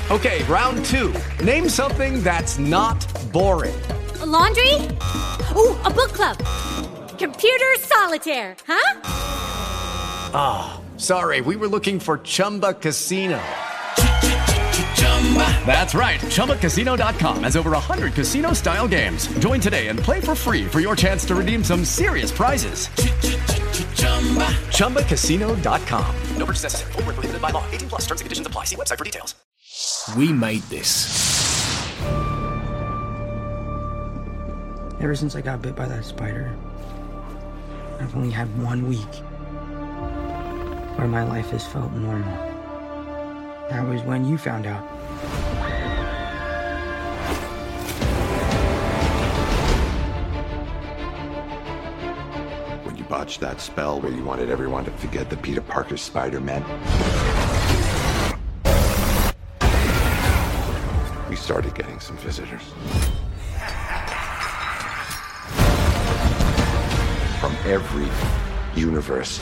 Okay, round two. Name something that's not boring. A laundry? Ooh, a book club. Computer solitaire, huh? Ah, oh, sorry, we were looking for Chumba Casino. That's right, ChumbaCasino.com has over 100 casino-style games. Join today and play for free for your chance to redeem some serious prizes. ChumbaCasino.com. No purchase necessary. Void where prohibited by law. 18 plus. Terms and conditions apply. See website for details. We made this. Ever since I got bit by that spider, I've only had 1 week where my life has felt normal. That was when you found out. When you botched that spell where you wanted everyone to forget that Peter Parker's Spider-Man, we started getting some visitors. From every universe.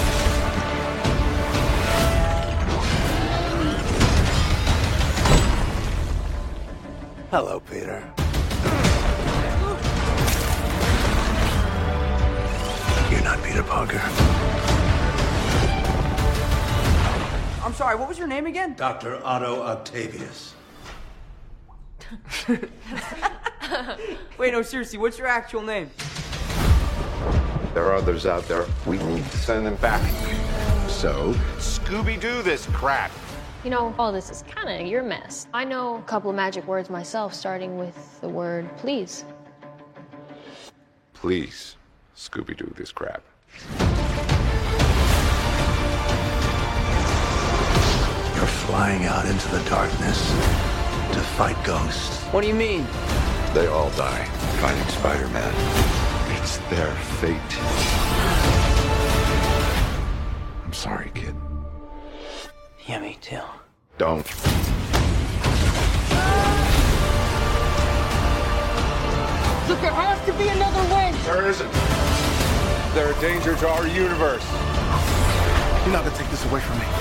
Hello, Peter. You're not Peter Parker. I'm sorry, what was your name again? Dr. Otto Octavius. Wait, no, seriously, what's your actual name? There are others out there. We need to send them back. So, Scooby-Doo this crap. You know, all this is kind of your mess. I know a couple of magic words myself, starting with the word please. Please, Scooby-Doo this crap. You're flying out into the darkness to fight ghosts. What do you mean? They all die fighting Spider-Man. It's their fate. I'm sorry, kid. Yeah, me too. Don't. Look, there has to be another way! There isn't. They're a danger to our universe. You're not gonna take this away from me.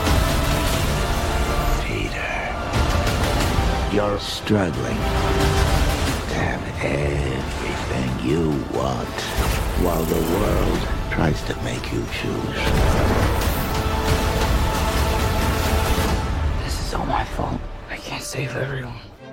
Peter, you're struggling to have everything you want while the world tries to make you choose. This is all my fault. I can't save everyone.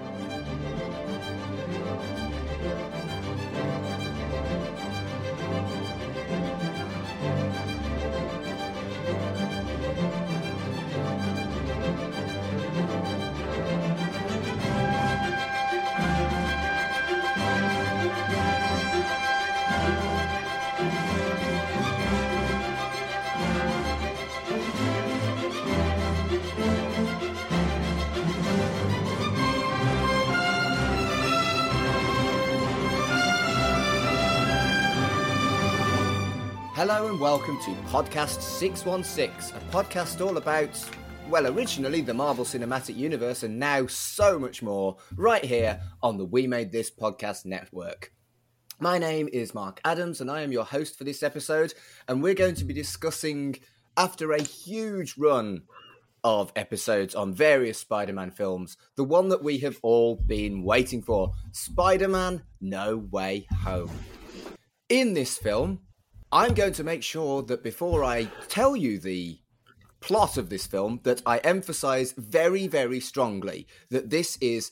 Hello and welcome to Podcast 616, a podcast all about, well, originally the Marvel Cinematic Universe and now so much more, right here on the We Made This Podcast Network. My name is Mark Adams and I am your host for this episode, and we're going to be discussing, after a huge run of episodes on various Spider-Man films, the one that we have all been waiting for, Spider-Man No Way Home. In this film, I'm going to make sure that before I tell you the plot of this film, that I emphasize very, very strongly that this is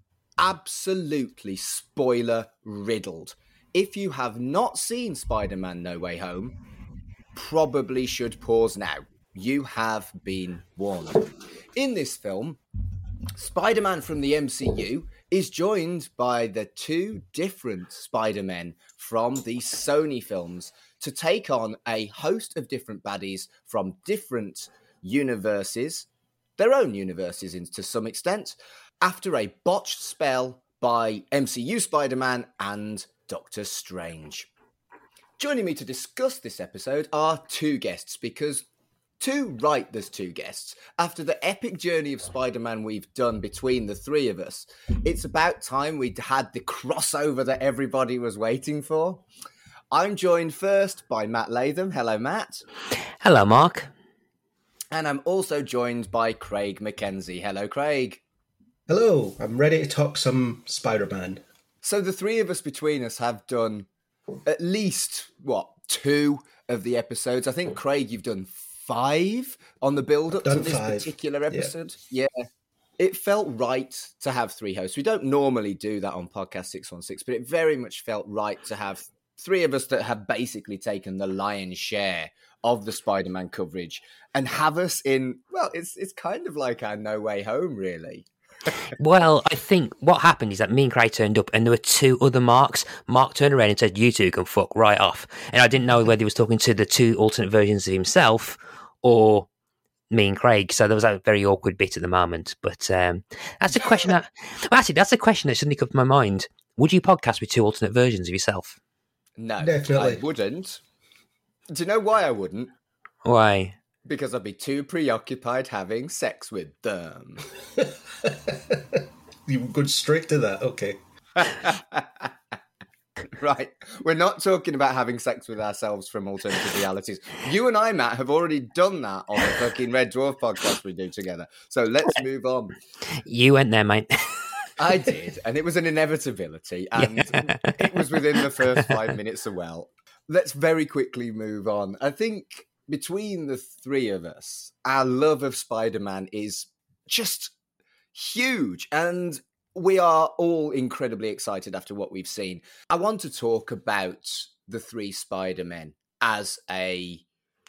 absolutely spoiler-riddled. If you have not seen Spider-Man No Way Home, probably should pause now. You have been warned. In this film, Spider-Man from the MCU is joined by the two different Spider-Men from the Sony films to take on a host of different baddies from different universes, their own universes to some extent, after a botched spell by MCU Spider-Man and Doctor Strange. Joining me to discuss this episode are two guests, because there's two guests. After the epic journey of Spider-Man we've done between the three of us, it's about time we'd had the crossover that everybody was waiting for. I'm joined first by Matt Latham. Hello, Matt. Hello, Mark. And I'm also joined by Craig McKenzie. Hello, Craig. Hello, I'm ready to talk some Spider-Man. So the three of us between us have done at least, 2 of the episodes. I think, Craig, you've done 5 on the build-up to this 5. particular episode. Yeah. It felt right to have 3 hosts. We don't normally do that on Podcast 616, but it very much felt right to have 3 of us that have basically taken the lion's share of the Spider-Man coverage and have us in, well, it's kind of like our No Way Home, really. Well, I think what happened is that me and Craig turned up and there were 2 other Marks. Mark turned around and said, "You two can fuck right off." And I didn't know whether he was talking to the 2 alternate versions of himself or me and Craig. So there was a very awkward bit at the moment. But that's a question that... Actually, that's a question that suddenly come to my mind. Would you podcast with 2 alternate versions of yourself? No, Definitely. I wouldn't. Do you know why I wouldn't? Why? Because I'd be too preoccupied having sex with them. You go straight to that, okay. Right. We're not talking about having sex with ourselves from alternative realities. You and I, Matt, have already done that on the fucking Red Dwarf podcast we do together. So let's move on. You went there, mate. I did, and it was an inevitability, and it was within the first 5 minutes as well. Let's very quickly move on. I think between the 3 of us, our love of Spider-Man is just huge, and we are all incredibly excited after what we've seen. I want to talk about the 3 Spider-Men as a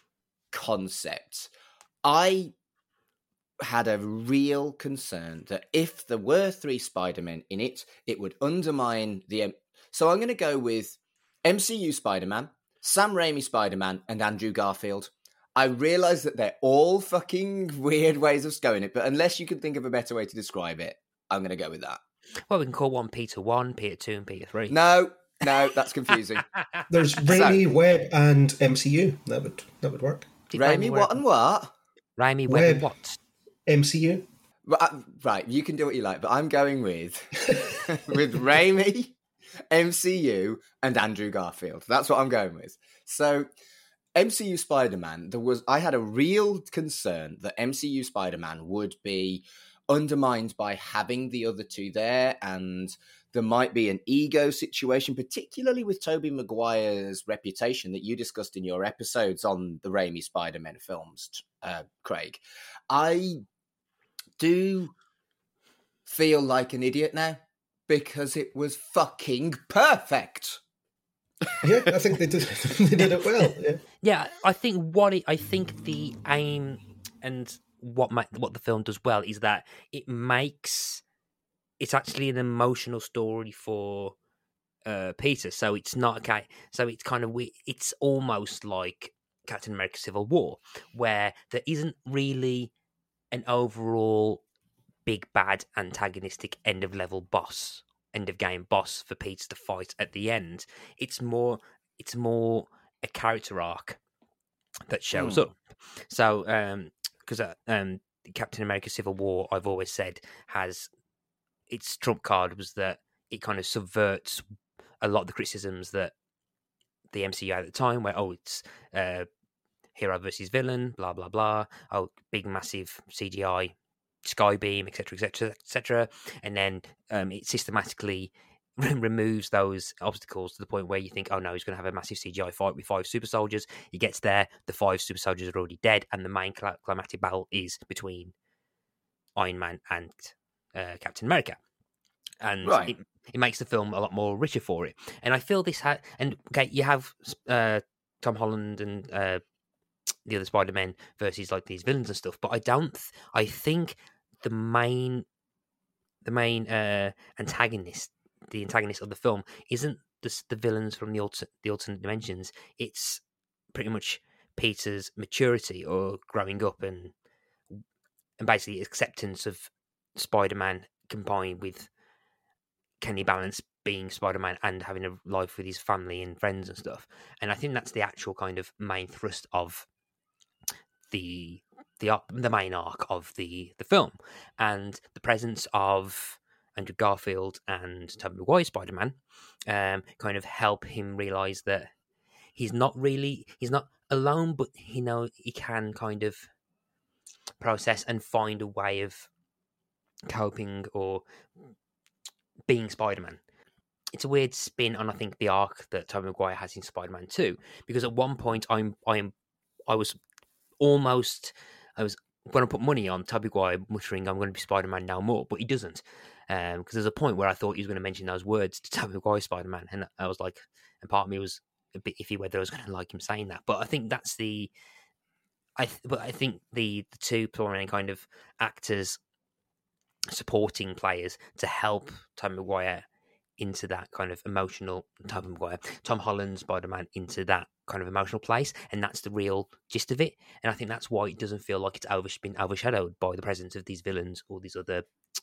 concept. I had a real concern that if there were 3 Spider-Men in it, it would undermine the... So I'm going to go with MCU Spider-Man, Sam Raimi Spider-Man, and Andrew Garfield. I realise that they're all fucking weird ways of going it, but unless you can think of a better way to describe it, I'm going to go with that. Well, we can call one Peter 1, Peter 2, and Peter 3. No, that's confusing. There's Raimi, Webb, and MCU. That would work. Raimi, what and what? Raimi, Webb, and what? MCU. Right, you can do what you like, but I'm going with Raimi, MCU, and Andrew Garfield. That's what I'm going with. So, MCU Spider-Man, I had a real concern that MCU Spider-Man would be undermined by having the other 2 there, and there might be an ego situation, particularly with Tobey Maguire's reputation that you discussed in your episodes on the Raimi Spider-Man films, Craig. I do feel like an idiot now because it was fucking perfect. Yeah, I think they did it well. Yeah, I think the aim and what the film does well is that it's actually an emotional story for Peter. So it's not okay. So it's kind of it's almost like Captain America: Civil War, where there isn't really an overall big bad antagonistic end of game boss for Peter to fight at the end. It's more a character arc that shows up. So because Captain America: Civil War, I've always said, has its trump card was that it kind of subverts a lot of the criticisms that the MCU had at the time, where it's hero versus villain, blah blah blah. Big massive CGI skybeam, etc., and then it systematically removes those obstacles to the point where you think, oh no, he's going to have a massive CGI fight with 5 super soldiers. He gets there, the 5 super soldiers are already dead, and the main climactic battle is between Iron Man and Captain America, and right. It makes the film a lot more richer for it. And I feel this you have Tom Holland and the other Spider-Men versus like these villains and stuff, but I think the main antagonist, the antagonist of the film, isn't the villains from the alternate dimensions. It's pretty much Peter's maturity or growing up and basically acceptance of Spider-Man combined with can he balance being Spider-Man and having a life with his family and friends and stuff. And I think that's the actual kind of main thrust of the main arc of the film, and the presence of Andrew Garfield and Tobey Maguire Spider-Man kind of help him realise that he's not alone, but he can kind of process and find a way of coping or being Spider-Man. It's a weird spin on, I think, the arc that Tobey Maguire has in Spider-Man 2, because at one point I was going to put money on Tobey Maguire muttering, "I'm going to be Spider-Man now more," but he doesn't. Because there's a point where I thought he was going to mention those words to Tobey Maguire Spider-Man, and I was like, and part of me was a bit iffy whether I was going to like him saying that. But I think that's I think the two Spider-Man kind of actors supporting players to help Tobey Maguire into that kind of emotional, Tom Holland Spider-Man into that kind of emotional place, and that's the real gist of it. And I think that's why it doesn't feel like it's been overshadowed by the presence of these villains or these other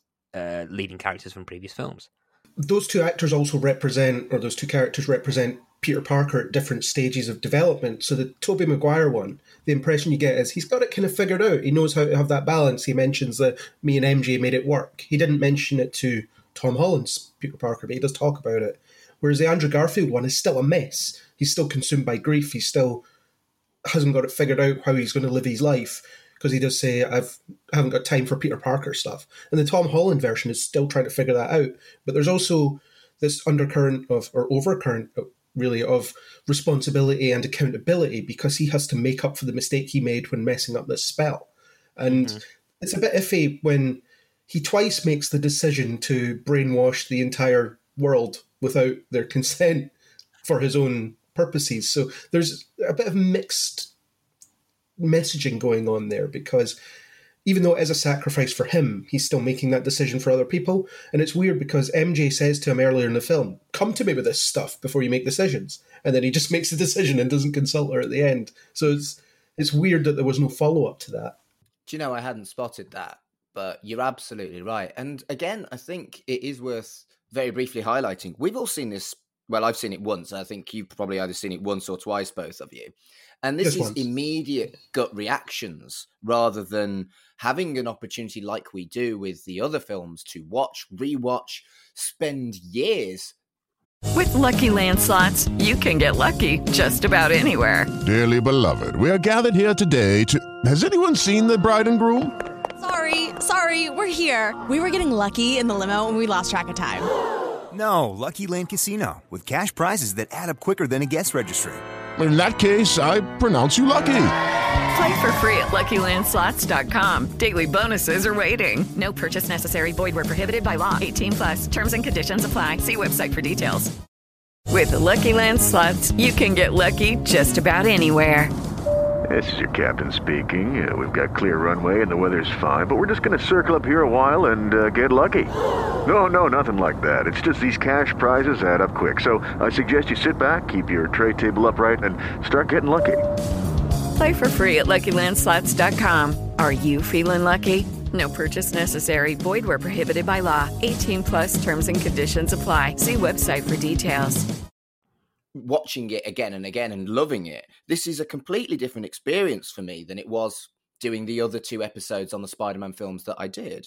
leading characters from previous films. Those two actors also represent, or those two characters represent, Peter Parker at different stages of development. So the Tobey Maguire one, the impression you get is he's got it kind of figured out. He knows how to have that balance. He mentions that me and MJ made it work. He didn't mention it to Tom Holland's Peter Parker, but he does talk about it. Whereas the Andrew Garfield one is still a mess. He's still consumed by grief. He still hasn't got it figured out how he's going to live his life, because he does say, I haven't got time for Peter Parker stuff. And the Tom Holland version is still trying to figure that out. But there's also this undercurrent or overcurrent, really, of responsibility and accountability, because he has to make up for the mistake he made when messing up this spell. And it's a bit iffy when he twice makes the decision to brainwash the entire world without their consent for his own purposes. So there's a bit of mixed messaging going on there, because even though it is a sacrifice for him, he's still making that decision for other people. And it's weird because MJ says to him earlier in the film, "Come to me with this stuff before you make decisions." And then he just makes the decision and doesn't consult her at the end. So it's weird that there was no follow-up to that. Do you know, I hadn't spotted that, but you're absolutely right. And again, I think it is worth very briefly highlighting. We've all seen this. Well, I've seen it once. I think you've probably either seen it once or twice, both of you. And this is immediate gut reactions rather than having an opportunity like we do with the other films to watch, rewatch, spend years. With Lucky Land Slots, you can get lucky just about anywhere. Dearly beloved, we are gathered here today to... Has anyone seen the bride and groom? Sorry, we're here. We were getting lucky in the limo and we lost track of time. No, Lucky Land Casino, with cash prizes that add up quicker than a guest registry. In that case, I pronounce you lucky. Play for free at LuckyLandSlots.com. Daily bonuses are waiting. No purchase necessary. Void where prohibited by law. 18+. Terms and conditions apply. See website for details. With the Lucky Land Slots, you can get lucky just about anywhere. This is your captain speaking. We've got clear runway and the weather's fine, but we're just going to circle up here a while and get lucky. No, nothing like that. It's just these cash prizes add up quick. So I suggest you sit back, keep your tray table upright, and start getting lucky. Play for free at LuckyLandSlots.com. Are you feeling lucky? No purchase necessary. Void where prohibited by law. 18+ terms and conditions apply. See website for details. Watching it again and again and loving it, this is a completely different experience for me than it was doing the other two episodes on the Spider-Man films that I did.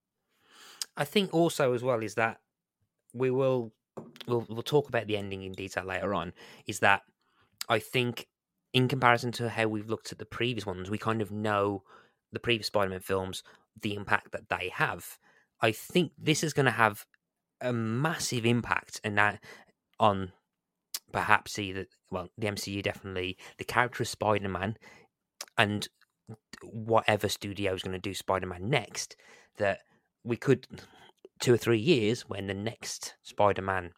I think also as well is that we'll talk about the ending in detail later on, is that I think in comparison to how we've looked at the previous ones, we kind of know the previous Spider-Man films, the impact that they have. I think this is going to have a massive impact and that on perhaps the MCU, definitely the character of Spider-Man, and whatever studio is going to do Spider-Man next, that we could 2 or 3 years when the next Spider-Man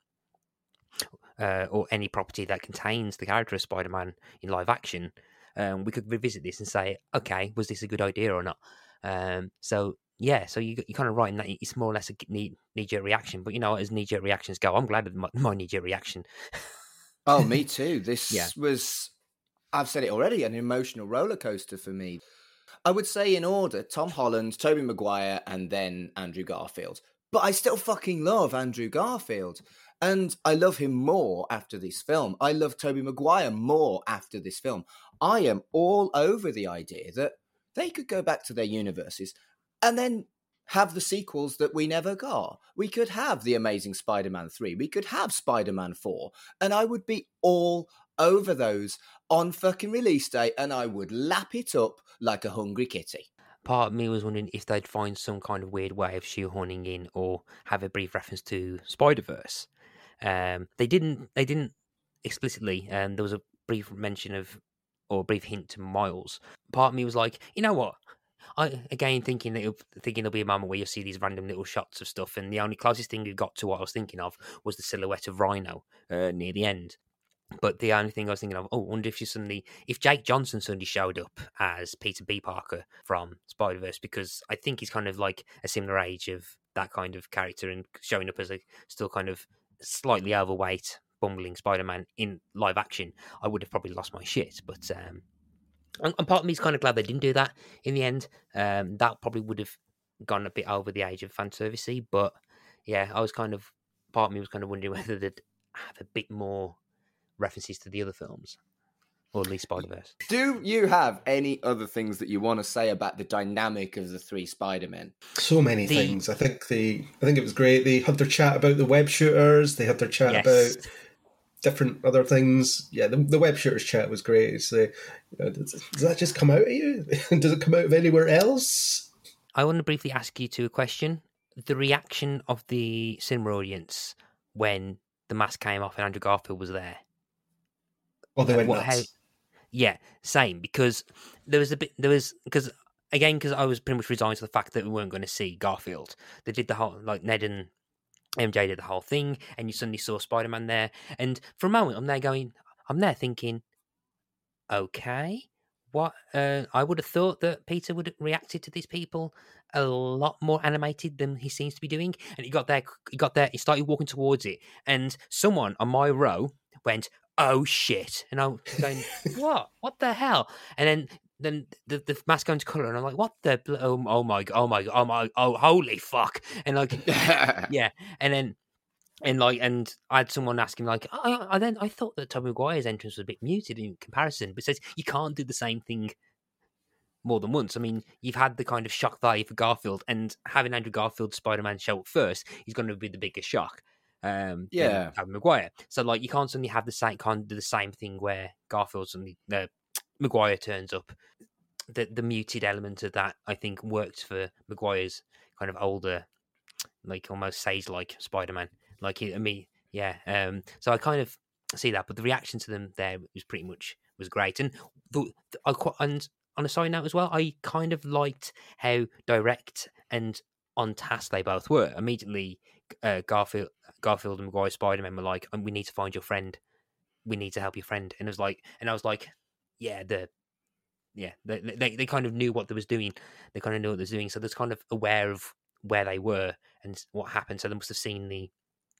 or any property that contains the character of Spider-Man in live action, we could revisit this and say, okay, was this a good idea or not? So you're kind of right in that it's more or less a knee-jerk reaction. But as knee-jerk reactions go, I'm glad of my knee-jerk reaction. Oh, me too. This was, I've said it already, an emotional roller coaster for me. I would say in order, Tom Holland, Tobey Maguire, and then Andrew Garfield. But I still fucking love Andrew Garfield. And I love him more after this film. I love Tobey Maguire more after this film. I am all over the idea that they could go back to their universes and then have the sequels that we never got. We could have The Amazing Spider-Man 3. We could have Spider-Man 4. And I would be all over those on fucking release day, and I would lap it up like a hungry kitty. part of me was wondering if they'd find some kind of weird way of shoehorning in or have a brief reference to Spider-Verse. They didn't explicitly. There was a brief mention of, or a brief hint to Miles. Part of me was like, you know what? Thinking there'll be a moment where you'll see these random little shots of stuff, and the only closest thing we got to what I was thinking of was the silhouette of Rhino near the end. But the only thing I was thinking of, I wonder if Jake Johnson suddenly showed up as Peter B. Parker from Spider-Verse, because I think he's kind of like a similar age of that kind of character, and showing up as a still kind of slightly overweight, bumbling Spider-Man in live action, I would have probably lost my shit. But and part of me is kind of glad they didn't do that in the end. That probably would have gone a bit over the age of fan servicey. But yeah, part of me was kind of wondering whether they'd have a bit more references to the other films, or at least Spider-Verse. Do you have any other things that you want to say about the dynamic of the three Spider-Men? So many things. I think it was great. They had their chat about the web shooters. They had their chat about different other things. Yeah, the web shooters chat was great. So, does that just come out of you? Does it come out of anywhere else? I want to briefly ask you a question. The reaction of the cinema audience when the mask came off and Andrew Garfield was there. Oh, they went nuts. Yeah, same, because because I was pretty much resigned to the fact that we weren't going to see Garfield. They did the whole, like, Ned and MJ did the whole thing, and you suddenly saw Spider-Man there. And for a moment, I'm there thinking, okay, what? I would have thought that Peter would have reacted to these people a lot more animated than he seems to be doing. And he got there, he started walking towards it, and someone on my row went, "Oh shit!" And I'm going, "What? What the hell?" And then the mask going to colour, and I'm like, "What the? Oh my god! Holy fuck!" And like, yeah, and I had someone asking like, I thought that Tobey Maguire's entrance was a bit muted in comparison, but it says you can't do the same thing more than once. I mean, you've had the kind of shock value for Garfield, and having Andrew Garfield's Spider-Man show up first, he's going to be the biggest shock. Tobey Maguire. So like, you can't suddenly have the same thing where Garfield suddenly Maguire turns up. The muted element of that, I think, worked for Maguire's kind of older, like almost sage-like Spider-Man. Like, so I kind of see that, but the reaction to them there was great. And and on a side note as well, I kind of liked how direct and on task they both were. Immediately, Garfield and Maguire Spider-Man were like, "We need to find your friend. We need to help your friend." And I was like, they kind of knew what they was doing. They kind of knew what they was doing. So they're kind of aware of where they were and what happened. So they must have seen the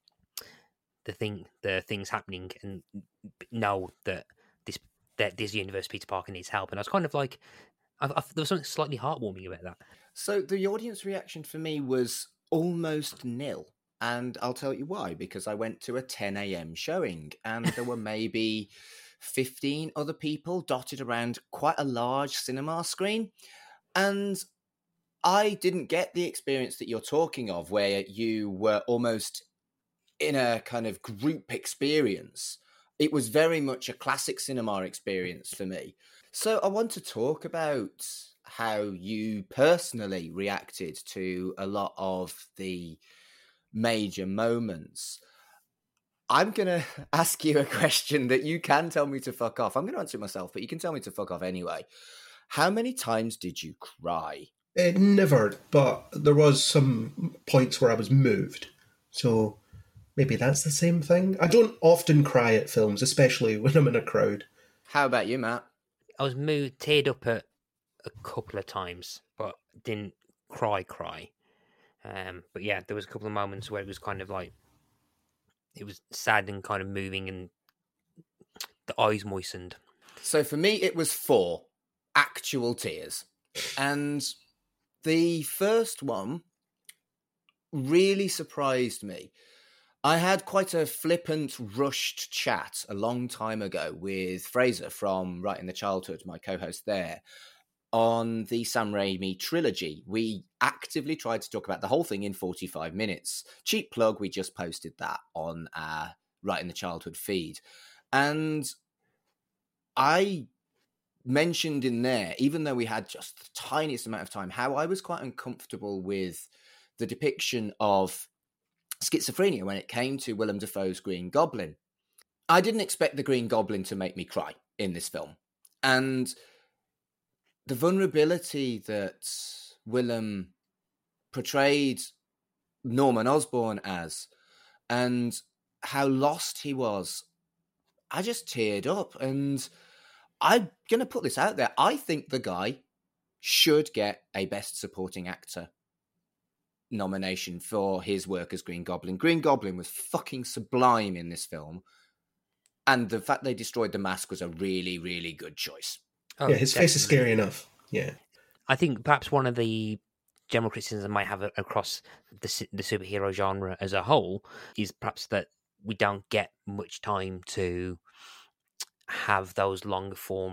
things happening and know that this universe Peter Parker needs help. And I was kind of like, there was something slightly heartwarming about that. So the audience reaction for me was almost nil. And I'll tell you why, because I went to a 10 a.m. showing and there were maybe 15 other people dotted around quite a large cinema screen. And I didn't get the experience that you're talking of, where you were almost in a kind of group experience. It was very much a classic cinema experience for me. So I want to talk about how you personally reacted to a lot of the major moments. I'm going to ask you a question that you can tell me to fuck off. I'm going to answer it myself, but you can tell me to fuck off anyway. How many times did you cry? Never, but there was some points where I was moved. So maybe that's the same thing. I don't often cry at films, especially when I'm in a crowd. How about you, Matt? I was moved, teared up at a couple of times, but didn't cry. But yeah, there was a couple of moments where it was kind of like, it was sad and kind of moving, and the eyes moistened. So for me, it was 4 actual tears. And the first one really surprised me. I had quite a flippant, rushed chat a long time ago with Fraser from Right in the Childhood, my co-host there, on the Sam Raimi trilogy. We actively tried to talk about the whole thing in 45 minutes. Cheap plug, we just posted that on our Right in the Childhood feed. And I mentioned in there, even though we had just the tiniest amount of time, how I was quite uncomfortable with the depiction of schizophrenia when it came to Willem Dafoe's Green Goblin. I didn't expect the Green Goblin to make me cry in this film. And the vulnerability that Willem portrayed Norman Osborn as, and how lost he was, I just teared up. And I'm going to put this out there. I think the guy should get a Best Supporting Actor nomination for his work as Green Goblin. Green Goblin was fucking sublime in this film. And the fact they destroyed the mask was a really, really good choice. Yeah, his face is scary enough. Yeah. I think perhaps one of the general criticisms I might have across the superhero genre as a whole is perhaps that we don't get much time to have those longer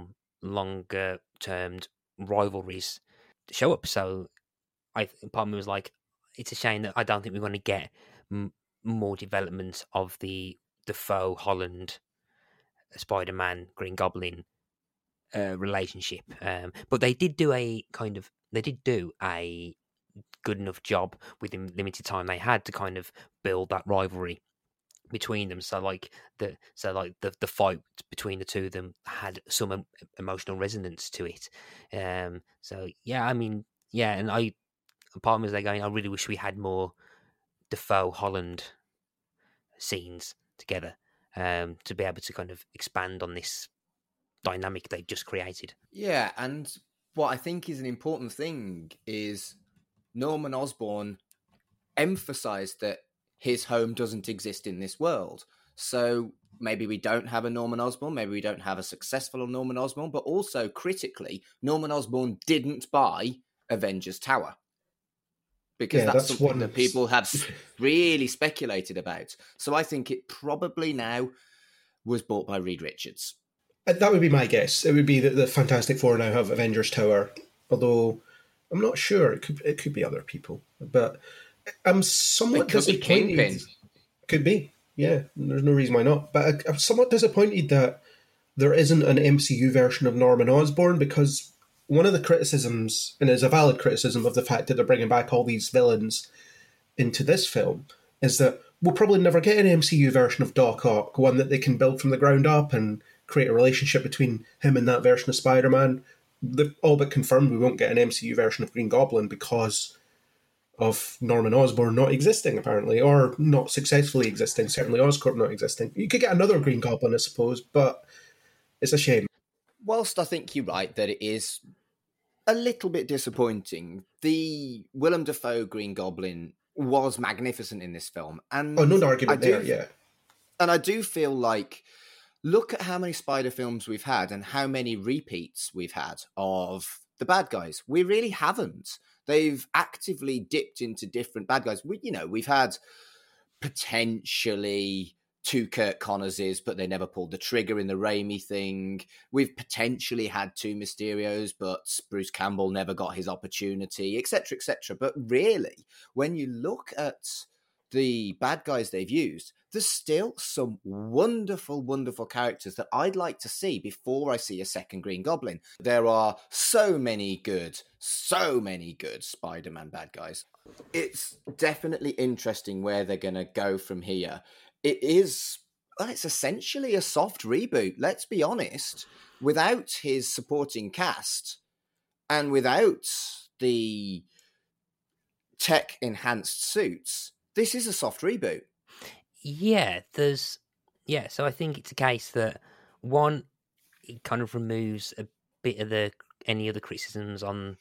termed rivalries show up. So part of me was like, it's a shame that I don't think we're going to get more development of the Dafoe Holland Spider-Man Green Goblin relationship. But they did do a good enough job with the limited time they had to kind of build that rivalry between them. So the fight between the two of them had some emotional resonance to it. So yeah, I mean, yeah, and part of me was going, I really wish we had more Dafoe Holland scenes together to be able to kind of expand on this dynamic they've just created. Yeah, and what I think is an important thing is Norman Osborn emphasised that his home doesn't exist in this world. So maybe we don't have a Norman Osborn, maybe we don't have a successful Norman Osborn, but also critically, Norman Osborn didn't buy Avengers Tower. Because that's something that people have really speculated about. So I think it probably now was bought by Reed Richards. That would be my guess. It would be that the Fantastic Four now have Avengers Tower, although I'm not sure. It could be other people. But I'm somewhat disappointed. Could be, yeah. There's no reason why not. But I'm somewhat disappointed that there isn't an MCU version of Norman Osborn, because one of the criticisms, and it's a valid criticism of the fact that they're bringing back all these villains into this film, is that we'll probably never get an MCU version of Doc Ock, one that they can build from the ground up and create a relationship between him and that version of Spider-Man. They've all but confirmed we won't get an MCU version of Green Goblin because of Norman Osborn not existing, apparently, or not successfully existing, certainly Oscorp not existing. You could get another Green Goblin, I suppose, but it's a shame. Whilst I think you're right that it is a little bit disappointing, the Willem Dafoe Green Goblin was magnificent in this film. And no argument there, yeah. And I do feel like, look at how many Spider films we've had and how many repeats we've had of the bad guys. We really haven't. They've actively dipped into different bad guys. We've had potentially 2 Kurt Connorses, but they never pulled the trigger in the Raimi thing. We've potentially had 2 Mysterios, but Bruce Campbell never got his opportunity, etc., etc. But really, when you look at the bad guys they've used, there's still some wonderful, wonderful characters that I'd like to see before I see a second Green Goblin. There are so many good Spider-Man bad guys. It's definitely interesting where they're going to go from here. It's essentially a soft reboot, let's be honest. Without his supporting cast and without the tech-enhanced suits, this is a soft reboot. Yeah, so I think it's a case that, one, it kind of removes a bit of any other criticisms about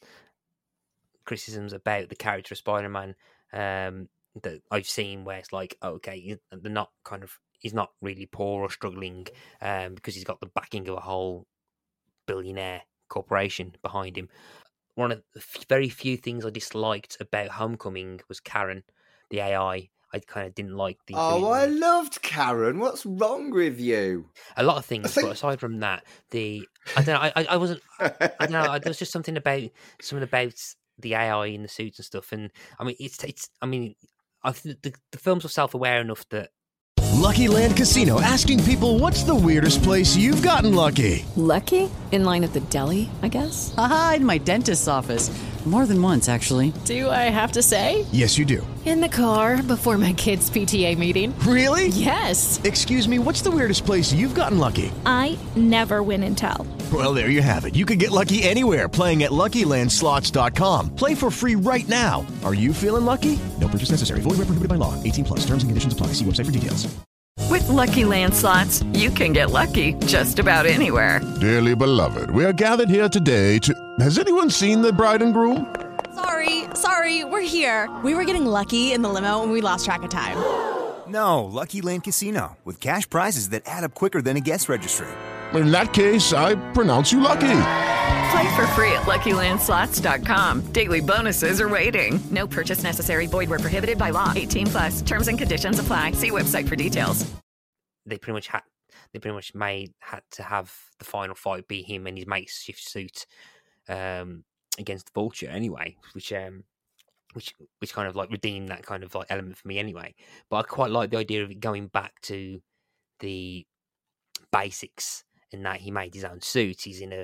the character of Spider-Man that I've seen, where it's like, okay, they're not he's not really poor or struggling because he's got the backing of a whole billionaire corporation behind him. One of the very few things I disliked about Homecoming was Karen, the AI. I kind of didn't like the... Oh, I loved Karen. What's wrong with you? A lot of things, but aside from that, I don't know, I wasn't... I don't know, there was just something about the AI in the suits and stuff, and I mean, I think the films were self-aware enough that Lucky Land Casino, asking people, what's the weirdest place you've gotten lucky? Lucky? In line at the deli, I guess? Aha, in my dentist's office. More than once, actually. Do I have to say? Yes, you do. In the car before my kids' PTA meeting. Really? Yes. Excuse me, what's the weirdest place you've gotten lucky? I never win and tell. Well, there you have it. You can get lucky anywhere, playing at LuckyLandSlots.com. Play for free right now. Are you feeling lucky? No purchase necessary. Void where prohibited by law. 18+. Terms and conditions apply. See website for details. With Lucky Land Slots, you can get lucky just about anywhere. Dearly beloved, we are gathered here today to... Has anyone seen the bride and groom? Sorry, we're here. We were getting lucky in the limo and we lost track of time. No, Lucky Land Casino, with cash prizes that add up quicker than a guest registry. In that case, I pronounce you lucky. Play for free at LuckyLandSlots.com. Daily bonuses are waiting. No purchase necessary. Void where prohibited by law. 18+. Terms and conditions apply. See website for details. They pretty much had to have the final fight be him in his makeshift suit against the Vulture anyway, which kind of like redeemed that kind of like element for me anyway. But I quite like the idea of it going back to the basics in that he made his own suit. He's in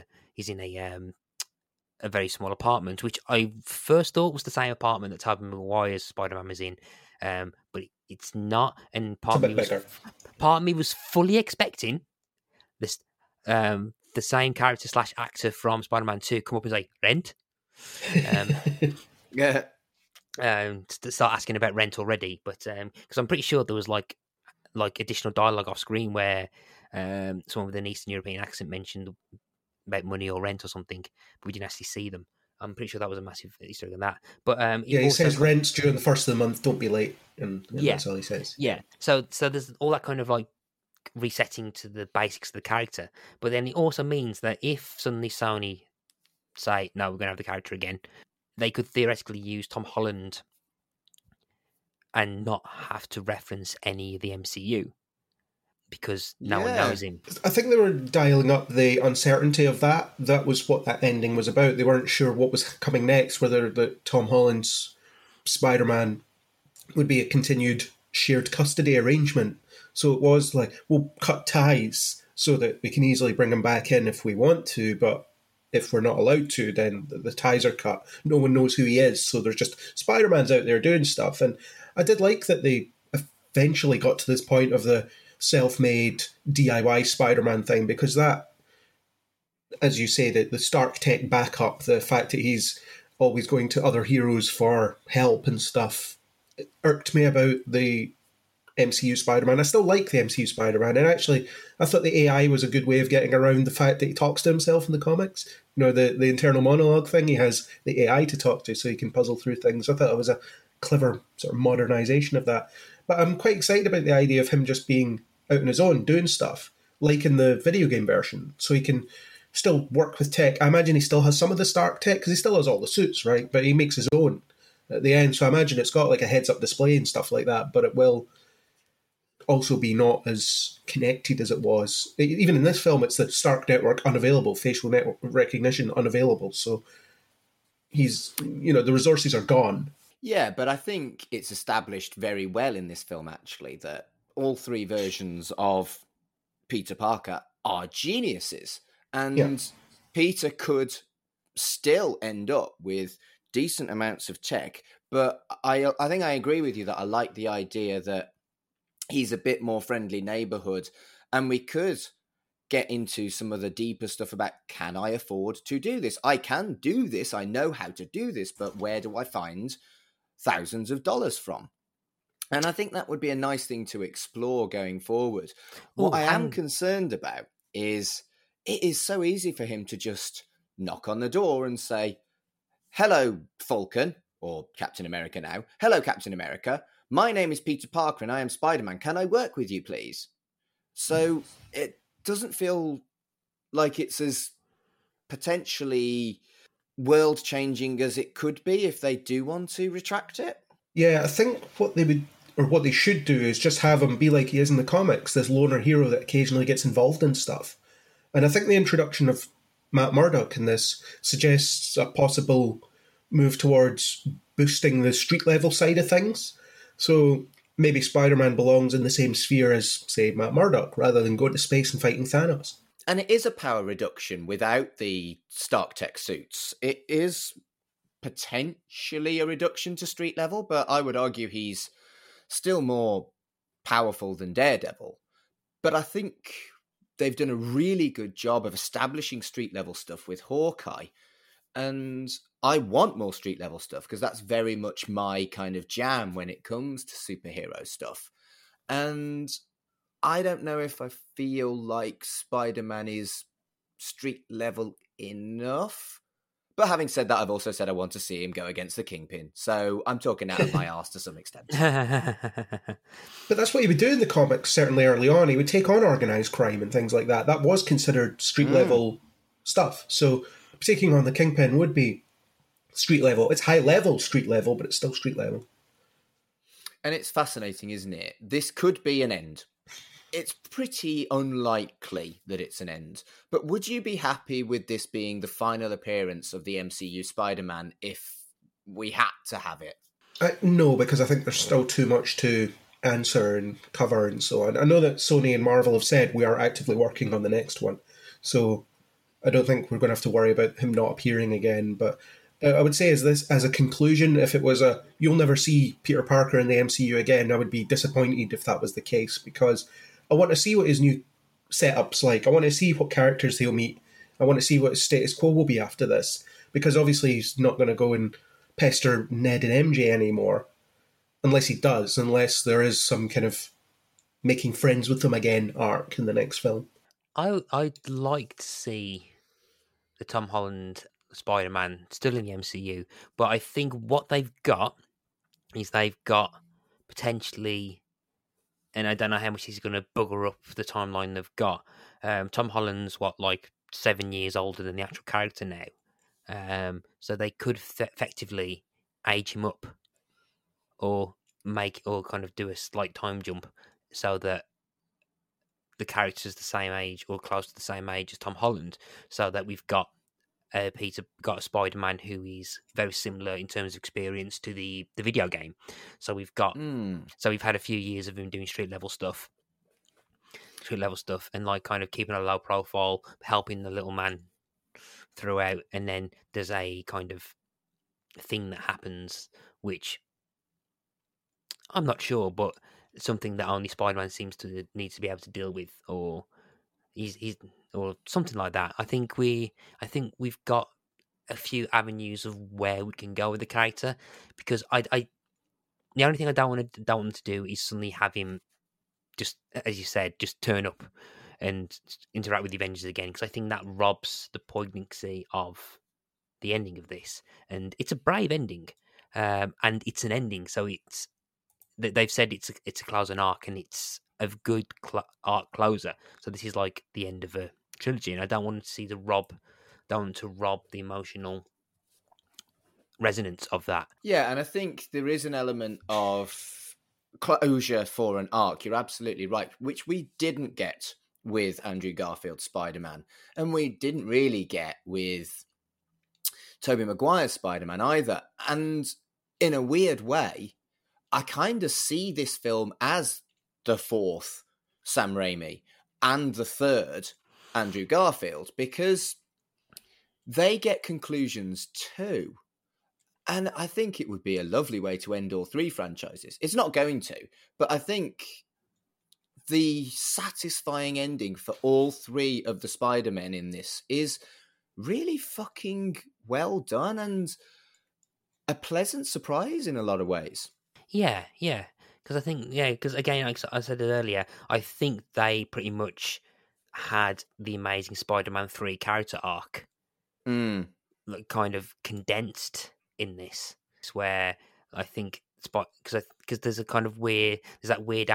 a very small apartment, which I first thought was the same apartment that Tobey Maguire's Spider-Man was in, but it's not. And part of me was fully expecting this the same character / actor from Spider-Man 2 come up and say rent. Yeah. To start asking about rent already, but because I'm pretty sure there was like additional dialogue off screen where someone with an Eastern European accent mentioned about money or rent or something, but we didn't actually see them. I'm pretty sure that was a massive Easter egg in that. But he says rent's due on the first of the month, don't be late, and that's all he says. Yeah, so there's all that kind of like resetting to the basics of the character, but then it also means that if suddenly Sony say, no, we're going to have the character again, they could theoretically use Tom Holland and not have to reference any of the MCU because no one knows him. I think they were dialing up the uncertainty of that. That was what that ending was about. They weren't sure what was coming next, whether the Tom Holland's Spider-Man would be a continued shared custody arrangement. So it was like, we'll cut ties so that we can easily bring him back in if we want to, but if we're not allowed to, then the ties are cut. No one knows who he is, so there's just Spider-Man's out there doing stuff. And I did like that they eventually got to this point of the self-made DIY Spider-Man thing, because that, as you say, the Stark Tech backup, the fact that he's always going to other heroes for help and stuff, it irked me about the MCU Spider-Man. I still like the MCU Spider-Man, and actually I thought the AI was a good way of getting around the fact that he talks to himself in the comics. You know, the internal monologue thing, he has the AI to talk to so he can puzzle through things. I thought it was a clever sort of modernization of that. But I'm quite excited about the idea of him just being out on his own, doing stuff, like in the video game version, so he can still work with tech. I imagine he still has some of the Stark tech, because he still has all the suits, right? But he makes his own at the end, so I imagine it's got like a heads-up display and stuff like that, but it will also be not as connected as it was. Even in this film, it's the Stark network unavailable, facial network recognition unavailable, so he's, you know, the resources are gone. Yeah, but I think it's established very well in this film, actually, that all three versions of Peter Parker are geniuses. And Peter could still end up with decent amounts of tech. But I think I agree with you that I like the idea that he's a bit more friendly neighborhood. And we could get into some of the deeper stuff about, can I afford to do this? I can do this. I know how to do this. But where do I find thousands of dollars from? And I think that would be a nice thing to explore going forward. What I am concerned about is it is so easy for him to just knock on the door and say, hello, Falcon, or Captain America now. Hello, Captain America. My name is Peter Parker and I am Spider-Man. Can I work with you, please? So it doesn't feel like it's as potentially world-changing as it could be if they do want to retract it. Yeah, I think what they would, or what they should do, is just have him be like he is in the comics, this loner hero that occasionally gets involved in stuff. And I think the introduction of Matt Murdock in this suggests a possible move towards boosting the street level side of things. So maybe Spider-Man belongs in the same sphere as, say, Matt Murdock, rather than going to space and fighting Thanos. And it is a power reduction without the Stark Tech suits. It is potentially a reduction to street level, but I would argue he's still more powerful than Daredevil. But I think they've done a really good job of establishing street level stuff with Hawkeye. And I want more street level stuff because that's very much my kind of jam when it comes to superhero stuff. And I don't know if I feel like Spider-Man is street level enough. But having said that, I've also said I want to see him go against the Kingpin. So I'm talking out of my arse to some extent. But that's what he would do in the comics, certainly early on. He would take on organised crime and things like that. That was considered street level stuff. So taking on the Kingpin would be street level. It's high level street level, but it's still street level. And it's fascinating, isn't it? This could be an end. It's pretty unlikely that it's an end. But would you be happy with this being the final appearance of the MCU Spider-Man if we had to have it? No, because I think there's still too much to answer and cover and so on. I know that Sony and Marvel have said we are actively working on the next one. So I don't think we're going to have to worry about him not appearing again. But I would say as a conclusion, if it was you'll never see Peter Parker in the MCU again, I would be disappointed if that was the case, because I want to see what his new setup's like. I want to see what characters he'll meet. I want to see what his status quo will be after this, because obviously he's not going to go and pester Ned and MJ anymore, unless there is some kind of making friends with them again arc in the next film. I'd like to see the Tom Holland Spider-Man still in the MCU, but I think what they've got is they've got potentially, and I don't know how much he's going to bugger up the timeline they've got. Tom Holland's 7 years older than the actual character now, so they could effectively age him up, or kind of do a slight time jump so that the character's the same age or close to the same age as Tom Holland, so that we've got a Spider-Man who is very similar in terms of experience to the video game. So we've got so we've had a few years of him doing street level stuff, and kind of keeping a low profile, helping the little man throughout. And then there's a kind of thing that happens, which I'm not sure, but something that only Spider-Man seems to need to be able to deal with, or he's or something like that. I think we've got a few avenues of where we can go with the character, because the only thing I don't want to do is suddenly have him just, as you said, just turn up and interact with the Avengers again, because I think that robs the poignancy of the ending of this. And it's a brave ending, and it's an ending, so they've said it's a closing arc, and it's a good arc closer. So this is like the end of a trilogy, and I don't want to rob the emotional resonance of that. Yeah, and I think there is an element of closure for an arc. You're absolutely right, which we didn't get with Andrew Garfield's Spider-Man, and we didn't really get with Tobey Maguire's Spider-Man either. And in a weird way, I kind of see this film as the fourth Sam Raimi and the third Andrew Garfield, because they get conclusions too. And I think it would be a lovely way to end all three franchises. It's not going to, but I think the satisfying ending for all three of the Spider-Men in this is really fucking well done and a pleasant surprise in a lot of ways. Yeah. Because again, like I said it earlier, I think they pretty much had the Amazing Spider-Man 3 character arc kind of condensed in this. It's where I think because there's that weird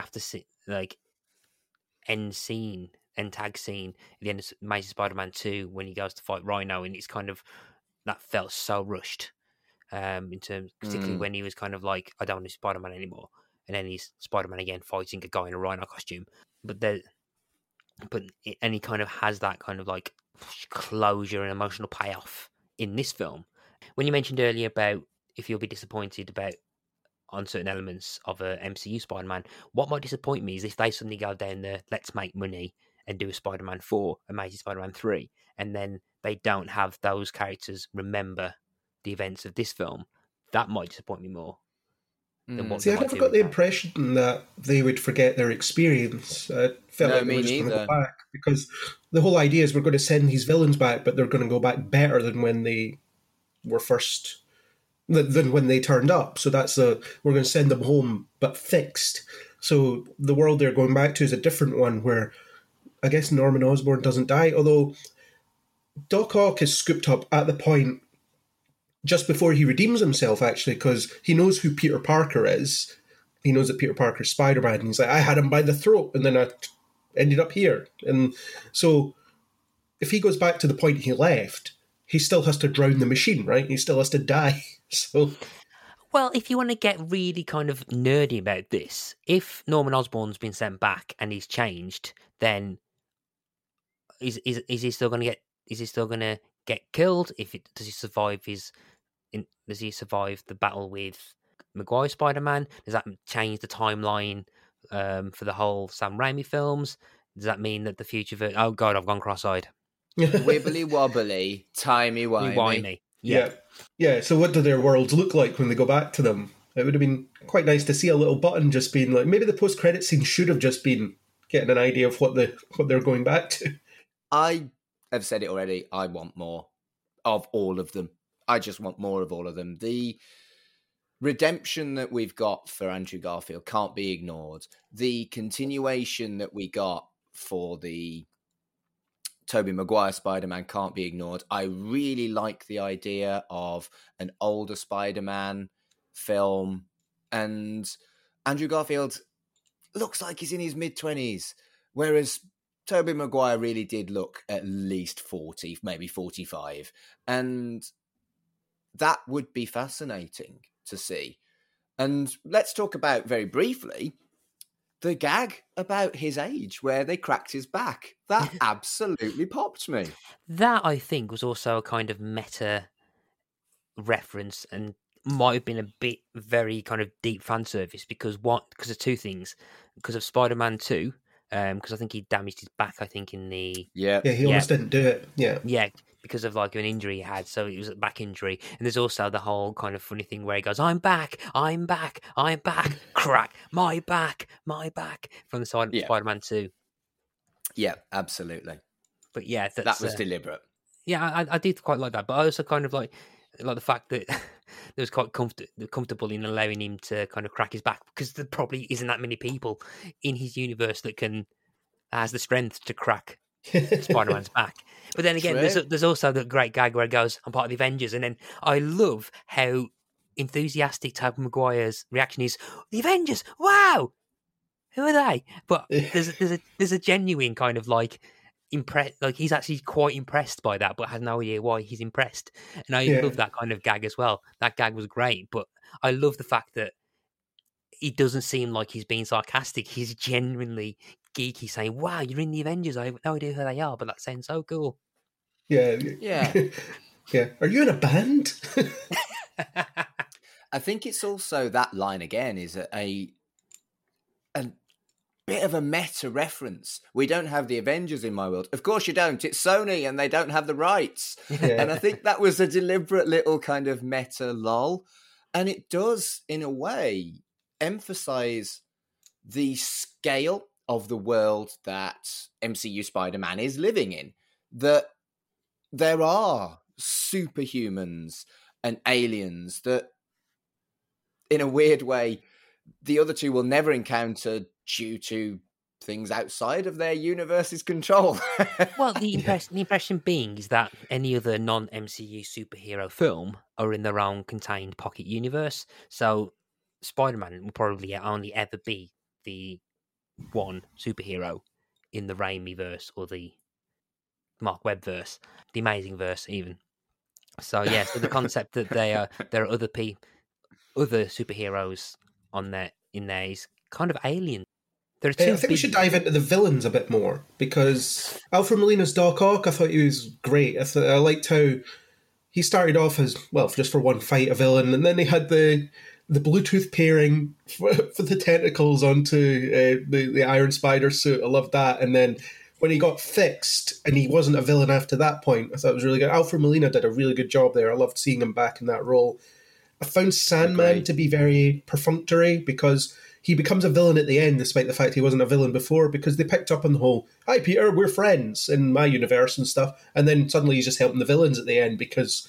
end tag scene at the end of Amazing Spider-Man 2 when he goes to fight Rhino, and it's kind of that felt so rushed. In terms, particularly when he was kind of like, I don't want to be Spider-Man anymore, and then he's Spider-Man again fighting a guy in a rhino costume. And he kind of has that kind of like closure and emotional payoff in this film. When you mentioned earlier about if you'll be disappointed about on certain elements of a MCU Spider-Man. What might disappoint me is if they suddenly go down the let's make money and do a Spider-Man 4, Amazing Spider-Man 3, and then they don't have those characters remember the events of this film. That might disappoint me more. See, I never got the impression that they would forget their experience. I felt like they were just going to go back, because the whole idea is we're going to send these villains back, but they're going to go back better than when they were first, than when they turned up. So we're going to send them home, but fixed. So the world they're going back to is a different one, where I guess Norman Osborn doesn't die, although Doc Ock is scooped up at the point just before he redeems himself, actually, because he knows who Peter Parker is. He knows that Peter Parker's Spider-Man, and he's like, I had him by the throat, and then I ended up here. And so if he goes back to the point he left, he still has to drown the machine, right? He still has to die. So, well, if you want to get really kind of nerdy about this, if Norman Osborn's been sent back and he's changed, then is he still going to get? Is he still going to get killed? Does he survive does he survive the battle with Maguire Spider-Man? Does that change the timeline for the whole Sam Raimi films? Does that mean that the future oh god, I've gone cross-eyed. Wibbly wobbly, timey-wimey. Yeah. So what do their worlds look like when they go back to them? It would have been quite nice to see a little button just being like, maybe the post-credit scene should have just been getting an idea of what they're going back to. I have said it already. I want more of all of them. I just want more of all of them. The redemption that we've got for Andrew Garfield can't be ignored. The continuation that we got for the Tobey Maguire Spider-Man can't be ignored. I really like the idea of an older Spider-Man film, and Andrew Garfield looks like he's in his mid-20s, whereas Tobey Maguire really did look at least 40, maybe 45. And that would be fascinating to see. And let's talk about, very briefly, the gag about his age, where they cracked his back. That absolutely popped me. That, I think, was also a kind of meta reference and might have been a bit very kind of deep fan service because of two things. Because of Spider-Man 2, because I think he damaged his back, I think, in the... Yeah, he almost didn't do it. Yeah, because of like an injury he had, so it was a back injury. And there's also the whole kind of funny thing where he goes, I'm back, crack, my back, from the side of Spider-Man 2. Yeah, absolutely. But yeah, that was deliberate. Yeah, I did quite like that, but I also kind of like the fact that it was quite comfortable in allowing him to kind of crack his back, because there probably isn't that many people in his universe that has the strength to crack Spider-Man's back. But then again, there's also the great gag where it goes, I'm part of the Avengers, and then I love how enthusiastic Tobey Maguire's reaction is, the Avengers, wow, who are they? But there's a genuine kind of like he's actually quite impressed by that, but has no idea why he's impressed. And I love that kind of gag as well. That gag was great, but I love the fact that he doesn't seem like he's being sarcastic. He's genuinely geeky, saying, wow, you're in the Avengers, I have no idea who they are, but that sounds so cool. Yeah. Are you in a band? I think it's also, that line again is a bit of a meta reference. We don't have the Avengers in my world. Of course you don't. It's Sony and they don't have the rights. Yeah. And I think that was a deliberate little kind of meta lol. And it does, in a way, emphasize the scale of the world that MCU Spider-Man is living in. That there are superhumans and aliens that, in a weird way, the other two will never encounter due to things outside of their universe's control. Well, the impression being is that any other non-MCU superhero film are in their own contained pocket universe. So Spider-Man will probably only ever be the one superhero in the Raimi-verse or the Mark Webb-verse, the Amazing Verse even. So yeah, so the concept that there are other superheroes in there is kind of alien. I think we should dive into the villains a bit more, because Alfred Molina's Doc Ock, I thought he was great. I liked how he started off as, well, just for one fight, a villain, and then they had the the Bluetooth pairing for the tentacles onto the Iron Spider suit. I loved that. And then when he got fixed and he wasn't a villain after that point, I thought it was really good. Alfred Molina did a really good job there. I loved seeing him back in that role. I found Sandman to be very perfunctory because he becomes a villain at the end, despite the fact he wasn't a villain before, because they picked up on the whole, "Hi, Peter, we're friends" in my universe and stuff. And then suddenly he's just helping the villains at the end because,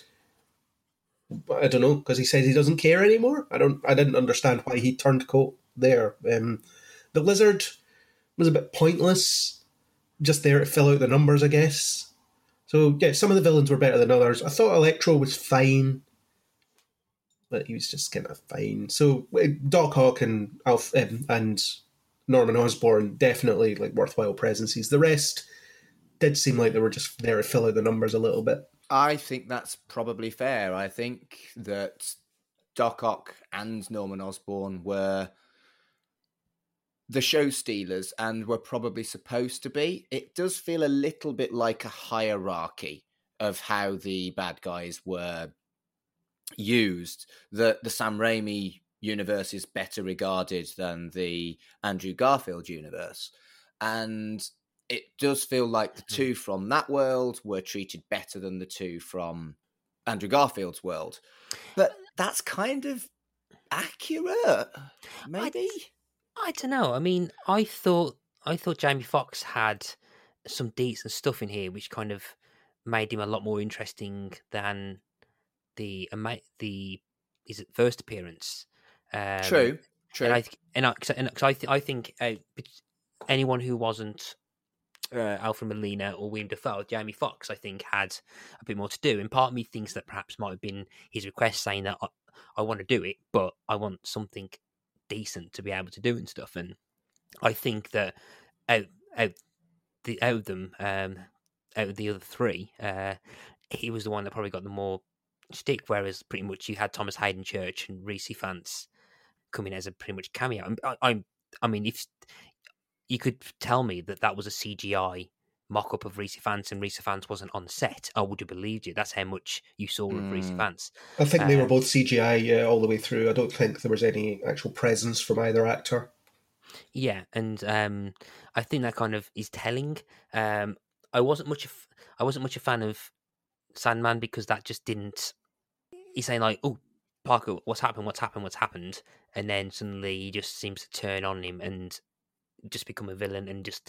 I don't know, because he says he doesn't care anymore. I didn't understand why he turned coat there. The Lizard was a bit pointless, just there to fill out the numbers, I guess. So, yeah, some of the villains were better than others. I thought Electro was fine, but he was just kind of fine. So Doc Ock and Norman Osborn definitely like worthwhile presences. The rest did seem like they were just there to fill out the numbers a little bit. I think that's probably fair. I think that Doc Ock and Norman Osborn were the show stealers and were probably supposed to be. It does feel a little bit like a hierarchy of how the bad guys were used. The Sam Raimi universe is better regarded than the Andrew Garfield universe, and it does feel like the two from that world were treated better than the two from Andrew Garfield's world. But that's kind of accurate, maybe. I don't know. I mean, I thought Jamie Foxx had some decent stuff in here, which kind of made him a lot more interesting than the his first appearance. True. And I think anyone who wasn't Alfred Molina or William Dafoe, Jamie Foxx, I think had a bit more to do. And part of me thinks that perhaps might have been his request, saying that I want to do it, but I want something decent to be able to do and stuff. And I think that out of the other three, he was the one that probably got the more stick, whereas pretty much you had Thomas Hayden Church and Rhys Ifans come in as a pretty much cameo. I mean, if you could tell me that was a CGI mock-up of Rhys Ifans and Rhys Ifans wasn't on set, I would have believed you. That's how much you saw of Rhys Ifans. I think they were both CGI all the way through. I don't think there was any actual presence from either actor. Yeah, and I think that kind of is telling. I wasn't much a fan of Sandman because that just didn't. He's saying like, "Oh, Parker, what's happened?" And then suddenly he just seems to turn on him and just become a villain and just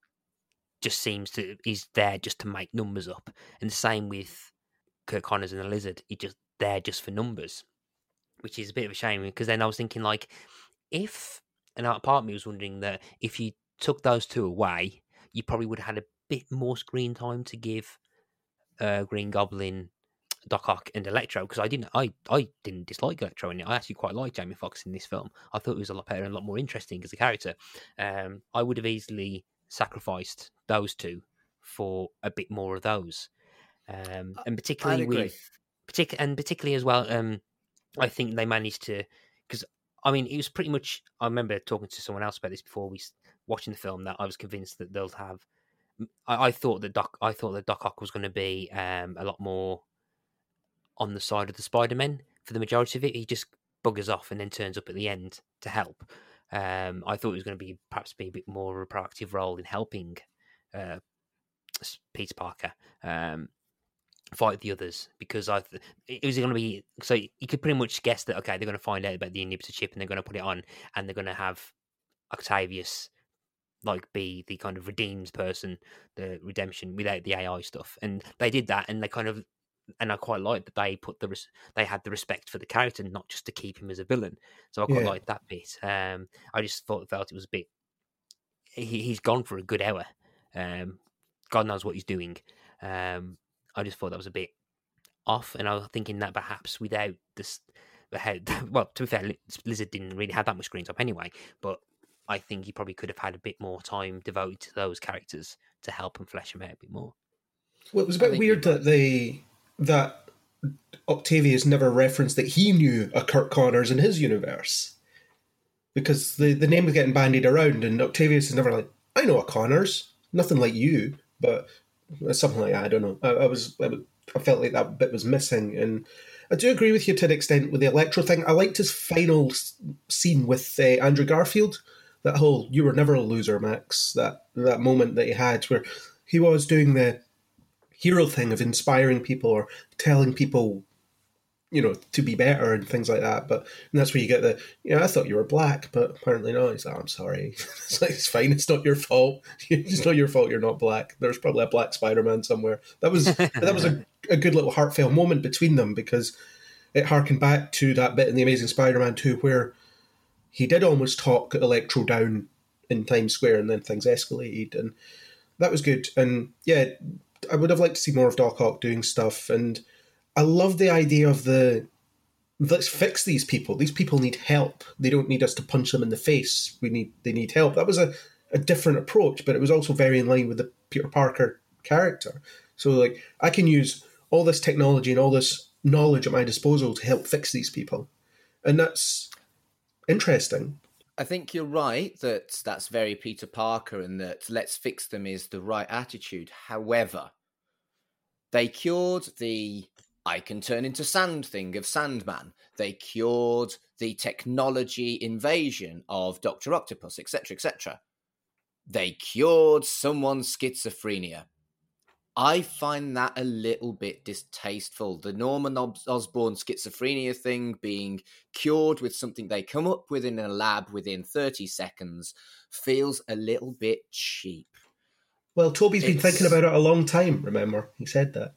seems to he's there just to make numbers up. And the same with Kirk Connors and the Lizard. He's just there just for numbers, which is a bit of a shame because then I was thinking like, and part of me was wondering that if you took those two away, you probably would have had a bit more screen time to give Green Goblin, Doc Ock, and Electro, because I didn't dislike Electro in it. I actually quite liked Jamie Foxx in this film. I thought he was a lot better and a lot more interesting as a character. I would have easily sacrificed those two for a bit more of those, and particularly particularly as well. I think they managed to, because I mean it was pretty much. I remember talking to someone else about this before we watching the film, that I was convinced that they'll have. I thought that Doc Ock was going to be a lot more on the side of the Spider-Men for the majority of it. He just buggers off and then turns up at the end to help. I thought it was going to be perhaps a bit more of a proactive role in helping Peter Parker fight the others, because it was going to be, so you could pretty much guess that okay, they're going to find out about the inhibitor chip and they're going to put it on, and they're going to have Octavius like be the kind of redeemed person, the redemption without the AI stuff, and they did that, and they kind of, and I quite like that they had the respect for the character, not just to keep him as a villain. So I quite liked that bit. I just felt it was a bit. He's gone for a good hour. God knows what he's doing. I just thought that was a bit off, and I was thinking that perhaps without this, well, to be fair, Lizard didn't really have that much screen time anyway, but I think he probably could have had a bit more time devoted to those characters to help and flesh them out a bit more. Well, it was a bit weird that Octavius never referenced that he knew a Kirk Connors in his universe, because the name was getting bandied around, and Octavius is never like, I know a Connors, nothing like you, but something like that. I don't know. I felt like that bit was missing, and I do agree with you to an extent with the Electro thing. I liked his final scene with Andrew Garfield. That whole "you were never a loser, Max," that moment that he had where he was doing the hero thing of inspiring people or telling people, to be better and things like that. But that's where you get the, I thought you were black, but apparently not. He's like, I'm sorry. It's like, it's fine. It's not your fault. It's not your fault you're not black. There's probably a black Spider-Man somewhere. That was a good little heartfelt moment between them, because it harkened back to that bit in The Amazing Spider-Man 2 where he did almost talk Electro down in Times Square and then things escalated. And that was good. And yeah, I would have liked to see more of Doc Ock doing stuff. And I love the idea of let's fix these people. These people need help. They don't need us to punch them in the face. They need help. That was a different approach, but it was also very in line with the Peter Parker character. So like, I can use all this technology and all this knowledge at my disposal to help fix these people. And that's interesting. I think you're right that that's very Peter Parker, and that let's fix them is the right attitude. However, they cured the I can turn into sand thing of Sandman. They cured the technology invasion of Dr. Octopus, etc., etc. They cured someone's schizophrenia. I find that a little bit distasteful. The Norman Osborn schizophrenia thing being cured with something they come up with in a lab within 30 seconds feels a little bit cheap. Well, Toby's been thinking about it a long time, remember? He said that.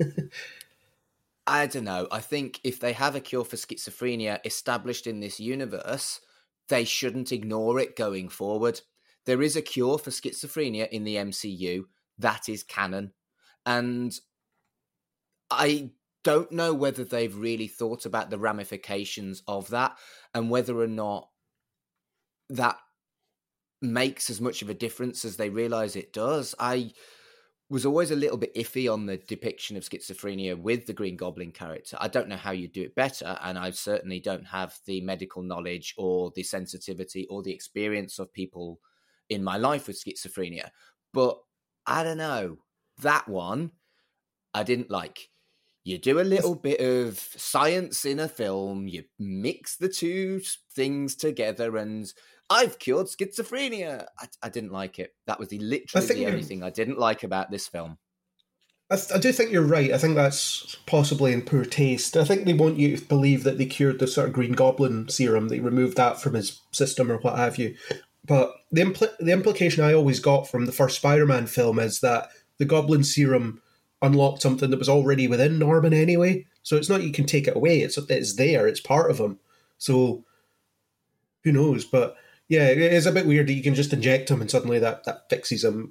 I don't know. I think if they have a cure for schizophrenia established in this universe, they shouldn't ignore it going forward. There is a cure for schizophrenia in the MCU. That is canon. And I don't know whether they've really thought about the ramifications of that and whether or not that makes as much of a difference as they realise it does. I was always a little bit iffy on the depiction of schizophrenia with the Green Goblin character. I don't know how you do it better, and I certainly don't have the medical knowledge or the sensitivity or the experience of people in my life with schizophrenia. But I don't know. That one, I didn't like. You do a little bit of science in a film, you mix the two things together, and I've cured schizophrenia. I didn't like it. That was literally the only thing I didn't like about this film. I do think you're right. I think that's possibly in poor taste. I think they want you to believe that they cured the sort of Green Goblin serum. They removed that from his system or what have you. But the implication I always got from the first Spider-Man film is that the Goblin serum unlocked something that was already within Norman anyway. So it's not you can take it away. It's there. It's part of him. So who knows? But yeah, it is a bit weird that you can just inject him and suddenly that fixes him.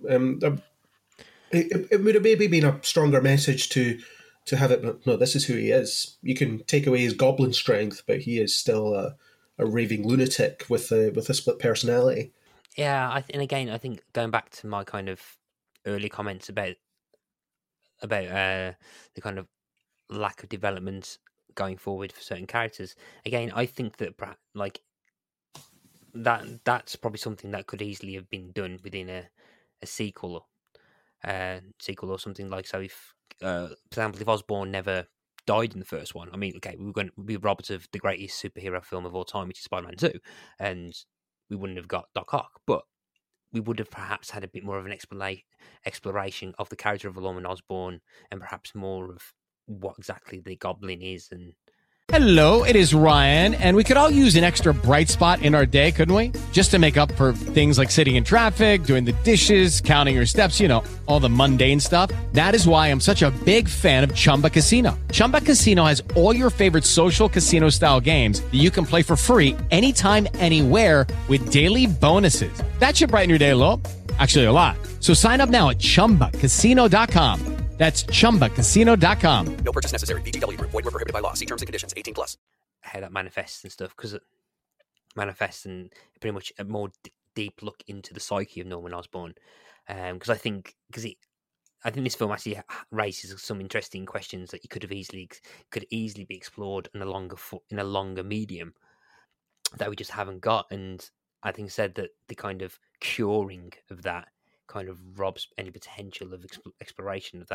It would have maybe been a stronger message to have it. No, this is who he is. You can take away his goblin strength, but he is still a raving lunatic with a split personality. Yeah, and again, I think going back to my kind of early comments about the kind of lack of development going forward for certain characters. Again, I think that like that's probably something that could easily have been done within a sequel or something like. So if, for example, if Osborn never died in the first one, I mean, okay, we were going to be robbed of the greatest superhero film of all time, which is Spider-Man 2, and we wouldn't have got Doc Ock, but we would have perhaps had a bit more of an exploration of the character of Norman Osborn and perhaps more of what exactly the Goblin is. And Hello, it is Ryan, and we could all use an extra bright spot in our day, couldn't we? Just to make up for things like sitting in traffic, doing the dishes, counting your steps, all the mundane stuff. That is why I'm such a big fan of Chumba Casino. Chumba Casino has all your favorite social casino-style games that you can play for free anytime, anywhere with daily bonuses. That should brighten your day a little. Actually, a lot. So sign up now at ChumbaCasino.com. That's ChumbaCasino.com. No purchase necessary. VGW Group. Void where prohibited by law. See terms and conditions. 18+. How that manifests and stuff, because it manifests and pretty much a more deep look into the psyche of Norman Osborn. Because I think this film actually raises some interesting questions that you could easily be explored in a longer medium that we just haven't got. And I think said that the kind of curing of that kind of robs any potential of exploration of that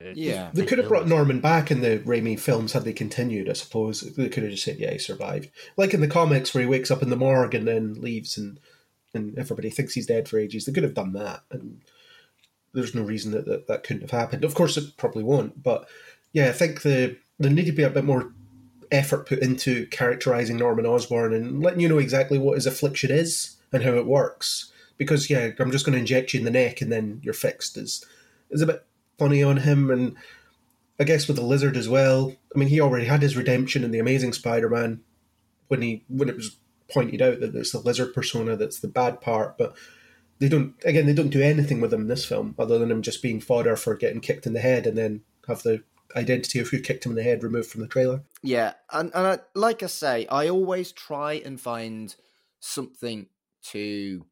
They could have brought Norman back in the Raimi films had they continued, I suppose. They could have just said, yeah, he survived. Like in the comics where he wakes up in the morgue and then leaves and everybody thinks he's dead for ages. They could have done that. And there's no reason that couldn't have happened. Of course, it probably won't. But yeah, I think there need to be a bit more effort put into characterising Norman Osborn and letting you know exactly what his affliction is and how it works. Because, yeah, I'm just going to inject you in the neck and then you're fixed is a bit funny on him. And I guess with the Lizard as well, I mean, he already had his redemption in The Amazing Spider-Man when it was pointed out that it's the Lizard persona that's the bad part, but they don't do anything with him in this film other than him just being fodder for getting kicked in the head and then have the identity of who kicked him in the head removed from the trailer. Yeah, and I, like I say, I always try and find something to,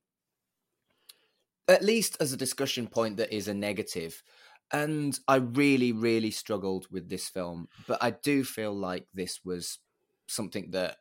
at least as a discussion point, that is a negative. And I really, really struggled with this film. But I do feel like this was something that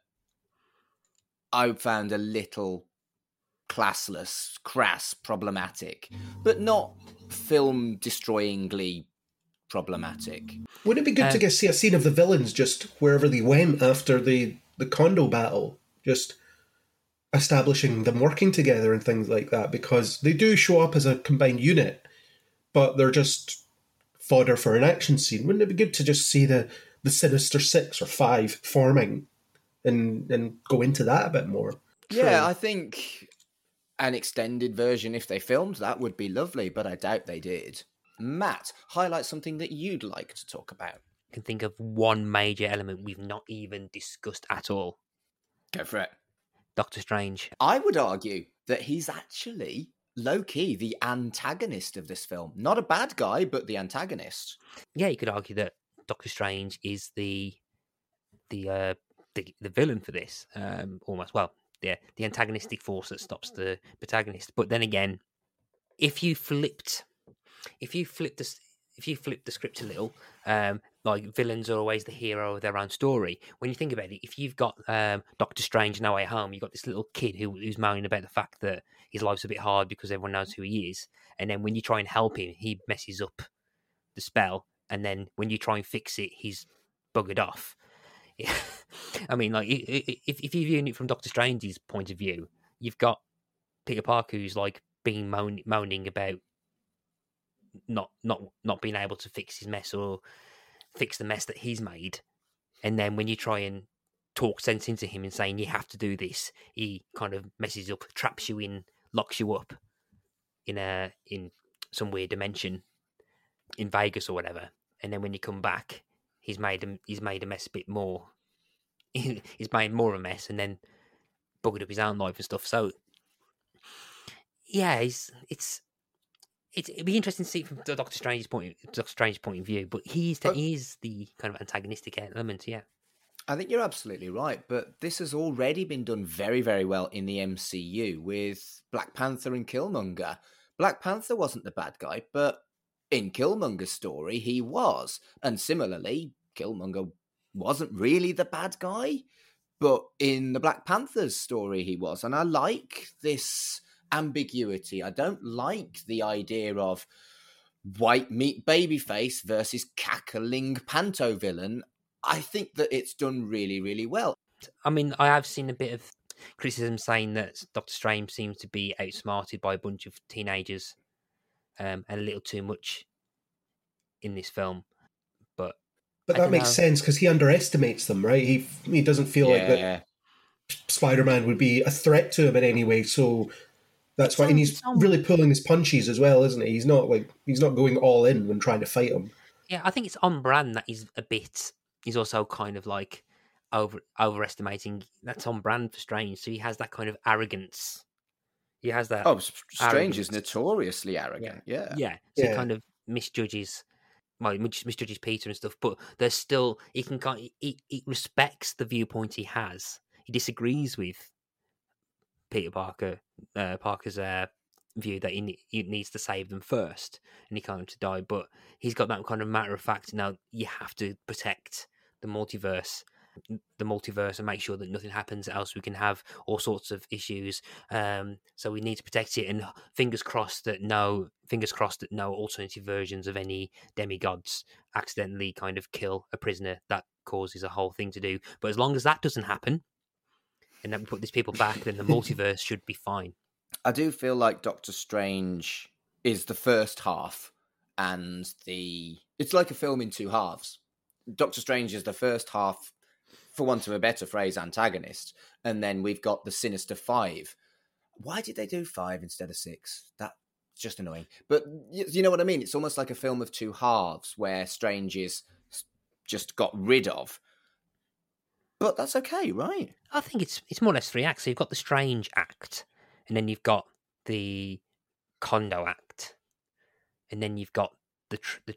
I found a little classless, crass, problematic, but not film-destroyingly problematic. Wouldn't it be good to see a scene of the villains just wherever they went after the condo battle, just establishing them working together and things like that? Because they do show up as a combined unit, but they're just fodder for an action scene. Wouldn't it be good to just see the Sinister Six or Five forming and go into that a bit more? Yeah, I think an extended version, if they filmed that, would be lovely, but I doubt they did. Matt, highlight something that you'd like to talk about. I can think of one major element we've not even discussed at all. Go for it. Doctor Strange. I would argue that he's actually low-key the antagonist of this film. Not a bad guy, but the antagonist. Yeah, you could argue that Doctor Strange is the villain for this, almost. Well, the antagonistic force that stops the protagonist. But then again, if you flip the script a little, like villains are always the hero of their own story. When you think about it, if you've got Doctor Strange No Way Home, you've got this little kid who's moaning about the fact that his life's a bit hard because everyone knows who he is, and then when you try and help him, he messes up the spell, and then when you try and fix it, he's buggered off. I mean, like if you're viewing it from Doctor Strange's point of view, you've got Peter Parker who's like being moaning about not being able to fix his mess or fix the mess that he's made, and then when you try and talk sense into him and saying you have to do this, he kind of messes up, traps you in, locks you up in some weird dimension in Vegas or whatever, and then when you come back, he's made a mess a bit more. He's made more of a mess and then buggered up his own life and stuff. So yeah, it'd be interesting to see from Doctor Strange's point of view, but he is the kind of antagonistic element. Yeah, I think you're absolutely right, but this has already been done very, very well in the MCU with Black Panther and Killmonger. Black Panther wasn't the bad guy, but in Killmonger's story, he was. And similarly, Killmonger wasn't really the bad guy, but in the Black Panther's story, he was. And I like this ambiguity. I don't like the idea of white meat babyface versus cackling panto villain. I think that it's done really, really well. I mean, I have seen a bit of criticism saying that Doctor Strange seems to be outsmarted by a bunch of teenagers and a little too much in this film. But that makes sense because he underestimates them, right? He doesn't feel like that Spider-Man would be a threat to him in any way, so that's why. And he's really pulling his punches as well, isn't he? He's not going all in when trying to fight him. Yeah, I think it's on brand that he's also kind of like overestimating. That's on brand for Strange, so he has that kind of arrogance. He has that. Oh, Strange is notoriously arrogant. Yeah. So he kind of misjudges Peter and stuff, but there's still he respects the viewpoint he has. He disagrees with Peter Parker's view that he needs to save them first, and he can't to die. But he's got that kind of matter of fact. Now you have to protect the multiverse, the multiverse and make sure that nothing happens, else we can have all sorts of issues. So we need to protect it, and fingers crossed that no alternative versions of any demigods accidentally kind of kill a prisoner. That causes a whole thing to do. But as long as that doesn't happen, and then we put these people back, then the multiverse should be fine. I do feel like Doctor Strange is the first half, and it's like a film in two halves. Doctor Strange is the first half, for want of a better phrase, antagonist, and then we've got the Sinister Five. Why did they do 5 instead of 6? That's just annoying. But you know what I mean? It's almost like a film of two halves where Strange is just got rid of. But that's okay, right? I think it's more or less 3 acts. So you've got the Strange act, and then you've got the Kondo act, and then you've got the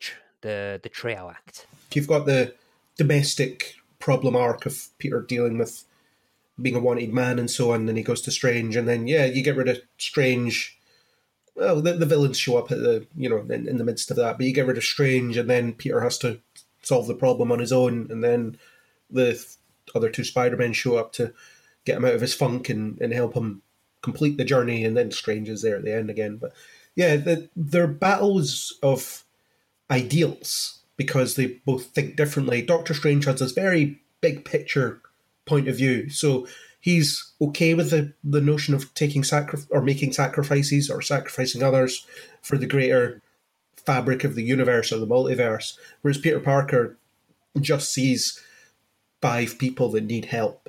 trio act. You've got the domestic problem arc of Peter dealing with being a wanted man and so on, and he goes to Strange, and then you get rid of Strange. Well, the villains show up at in the midst of that, but you get rid of Strange, and then Peter has to solve the problem on his own, and then the other 2 Spider-Men show up to get him out of his funk and help him complete the journey, and then Strange is there at the end again. But yeah, they're battles of ideals because they both think differently. Doctor Strange has this very big picture point of view, so he's okay with the notion of making sacrifices or sacrificing others for the greater fabric of the universe or the multiverse, whereas Peter Parker just sees 5 people that need help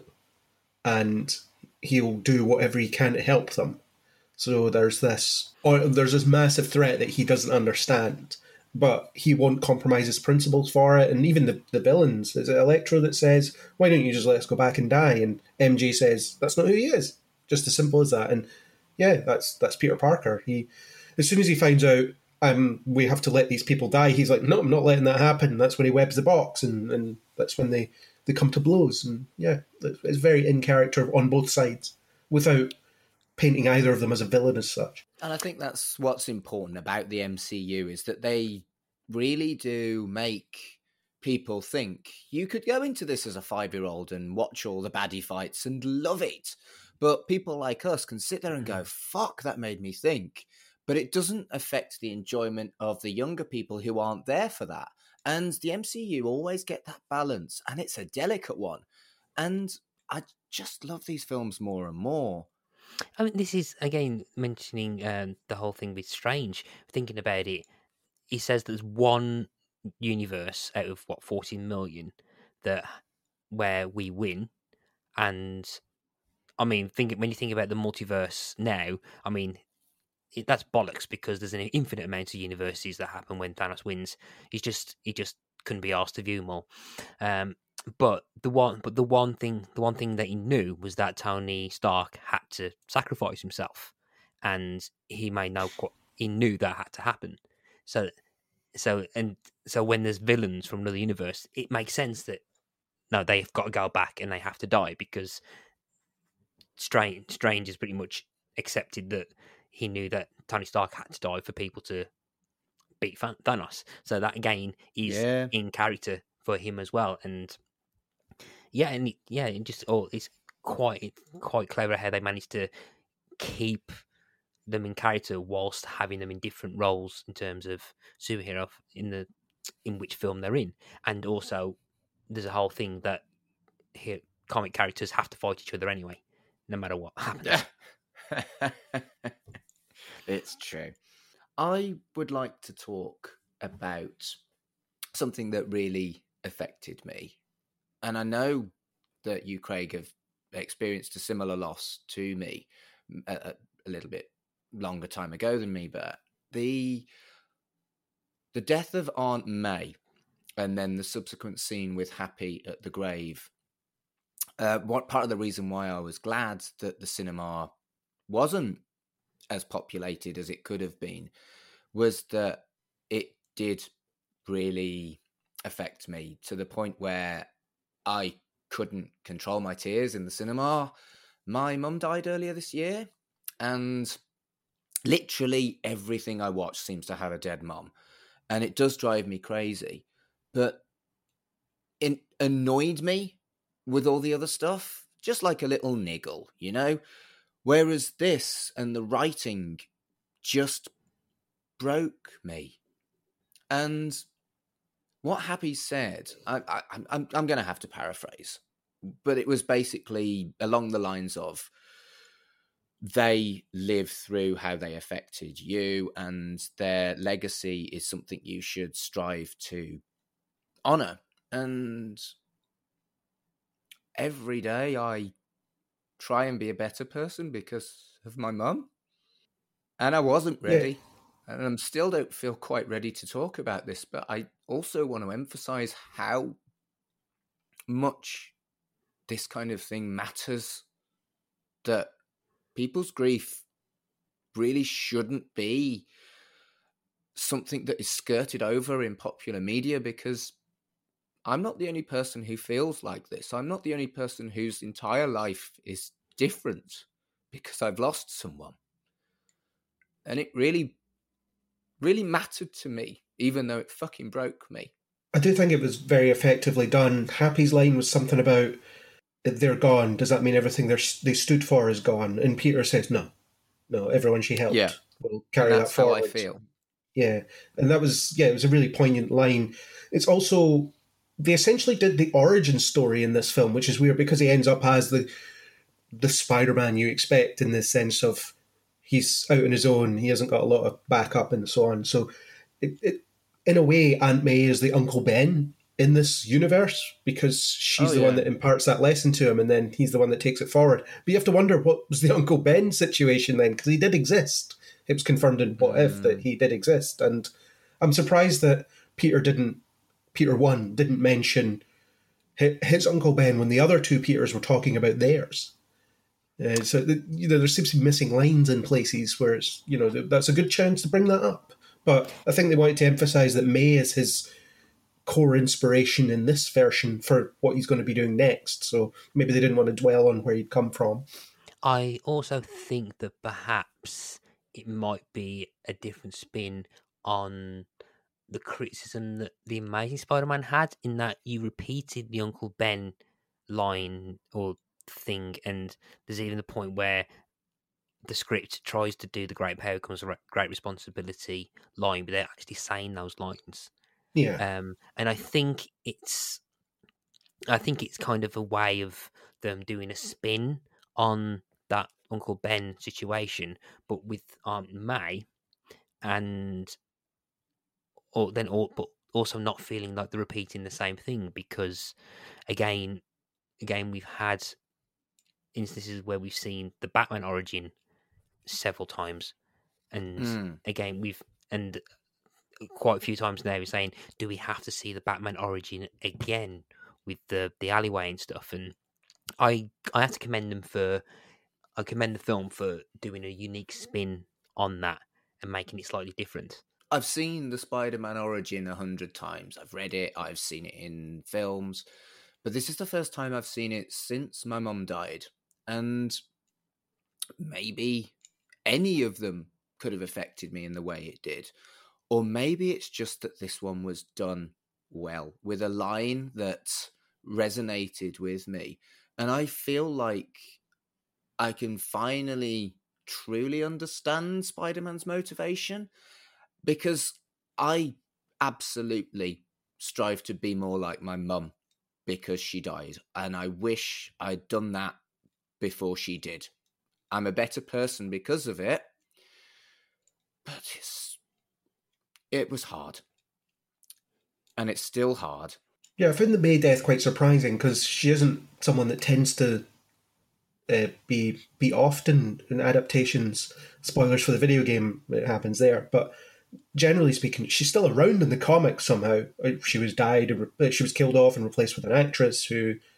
and he'll do whatever he can to help them. So there's this massive threat that he doesn't understand, but he won't compromise his principles for it. And even the villains, is it Electro that says, why don't you just let us go back and die? And MJ says, that's not who he is. Just as simple as that. And yeah, that's Peter Parker. He, as soon as he finds out we have to let these people die, he's like, no, I'm not letting that happen. That's when he webs the box, and that's when they come to blows. And yeah, it's very in character on both sides without painting either of them as a villain as such. And I think that's what's important about the MCU, is that they really do make people think you could go into this as a 5-year-old and watch all the baddie fights and love it. But people like us can sit there and go, fuck, that made me think. But it doesn't affect the enjoyment of the younger people who aren't there for that. And the MCU always get that balance, and it's a delicate one. And I just love these films more and more. I mean, this is, again, mentioning the whole thing with Strange. Thinking about it, he says there's one universe out of, 14 million where we win. And, I mean, when you think about the multiverse now, I mean, that's bollocks, because there's an infinite amount of universes that happen when Thanos wins. He just couldn't be asked to view them all. But the one thing that he knew was that Tony Stark had to sacrifice himself, and he knew that had to happen. So when there's villains from another universe, it makes sense that no, they've got to go back and they have to die, because Strange is pretty much accepted that he knew that Tony Stark had to die for people to beat Thanos. So that, again, is in character for him as well. And it's quite clever how they managed to keep them in character whilst having them in different roles in terms of superhero in which film they're in. And also, there's a whole thing that here comic characters have to fight each other anyway, no matter what happens. It's true. I would like to talk about something that really affected me. And I know that you, Craig, have experienced a similar loss to me a little bit longer time ago than me, but the death of Aunt May and then the subsequent scene with Happy at the grave, what part of the reason why I was glad that the cinema wasn't as populated as it could have been was that it did really affect me to the point where I couldn't control my tears in the cinema. My mum died earlier this year, and literally everything I watch seems to have a dead mum, and it does drive me crazy. But it annoyed me with all the other stuff, just like a little niggle, you know? Whereas this and the writing just broke me. And what Happy said, I'm going to have to paraphrase, but it was basically along the lines of, they live through how they affected you, and their legacy is something you should strive to honor. And every day I try and be a better person because of my mum. And I wasn't ready. Yeah. And I still don't feel quite ready to talk about this, but I also want to emphasize how much this kind of thing matters, that people's grief really shouldn't be something that is skirted over in popular media, because I'm not the only person who feels like this. I'm not the only person whose entire life is different because I've lost someone. And it really, really mattered to me, even though it fucking broke me. I do think it was very effectively done. Happy's line was something about, they're gone. Does that mean everything they stood for is gone? And Peter says, no, everyone she helped will carry that forward. That's how I feel. Yeah. And that was, it was a really poignant line. It's also, they essentially did the origin story in this film, which is weird because he ends up as the Spider-Man you expect, in the sense of he's out on his own, he hasn't got a lot of backup and so on. So it in a way, Aunt May is the Uncle Ben in this universe, because she's the one that imparts that lesson to him, and then he's the one that takes it forward. But you have to wonder, what was the Uncle Ben situation then? Because he did exist. It was confirmed in What If that he did exist. And I'm surprised that Peter 1 didn't mention his Uncle Ben when the other two Peters were talking about theirs. So there seems to be missing lines in places where it's, that's a good chance to bring that up. But I think they wanted to emphasise that May is his core inspiration in this version for what he's going to be doing next. So maybe they didn't want to dwell on where he'd come from. I also think that perhaps it might be a different spin on the criticism that The Amazing Spider-Man had, in that you repeated the Uncle Ben line or thing, and there's even the point where the script tries to do the great power comes great responsibility line without actually saying those lines. Yeah. And I think it's kind of a way of them doing a spin on that Uncle Ben situation, but with Aunt May, but also not feeling like they're repeating the same thing, because again we've had instances where we've seen the Batman origin several times, and again and quite a few times now we're saying, do we have to see the Batman origin again with the alleyway and stuff? And I have to commend the film for doing a unique spin on that and making it slightly different. I've seen the Spider-Man origin 100 times. I've read it, I've seen it in films, but this is the first time I've seen it since my mum died. And maybe any of them could have affected me in the way it did. Or maybe it's just that this one was done well, with a line that resonated with me. And I feel like I can finally truly understand Spider-Man's motivation, because I absolutely strive to be more like my mum because she died. And I wish I'd done that before she did. I'm a better person because of it, but it was hard. And it's still hard. Yeah, I found the May death quite surprising, because she isn't someone that tends to be often in adaptations. Spoilers for the video game, it happens there. But generally speaking, she's still around in the comics somehow. She was killed off and replaced with an actress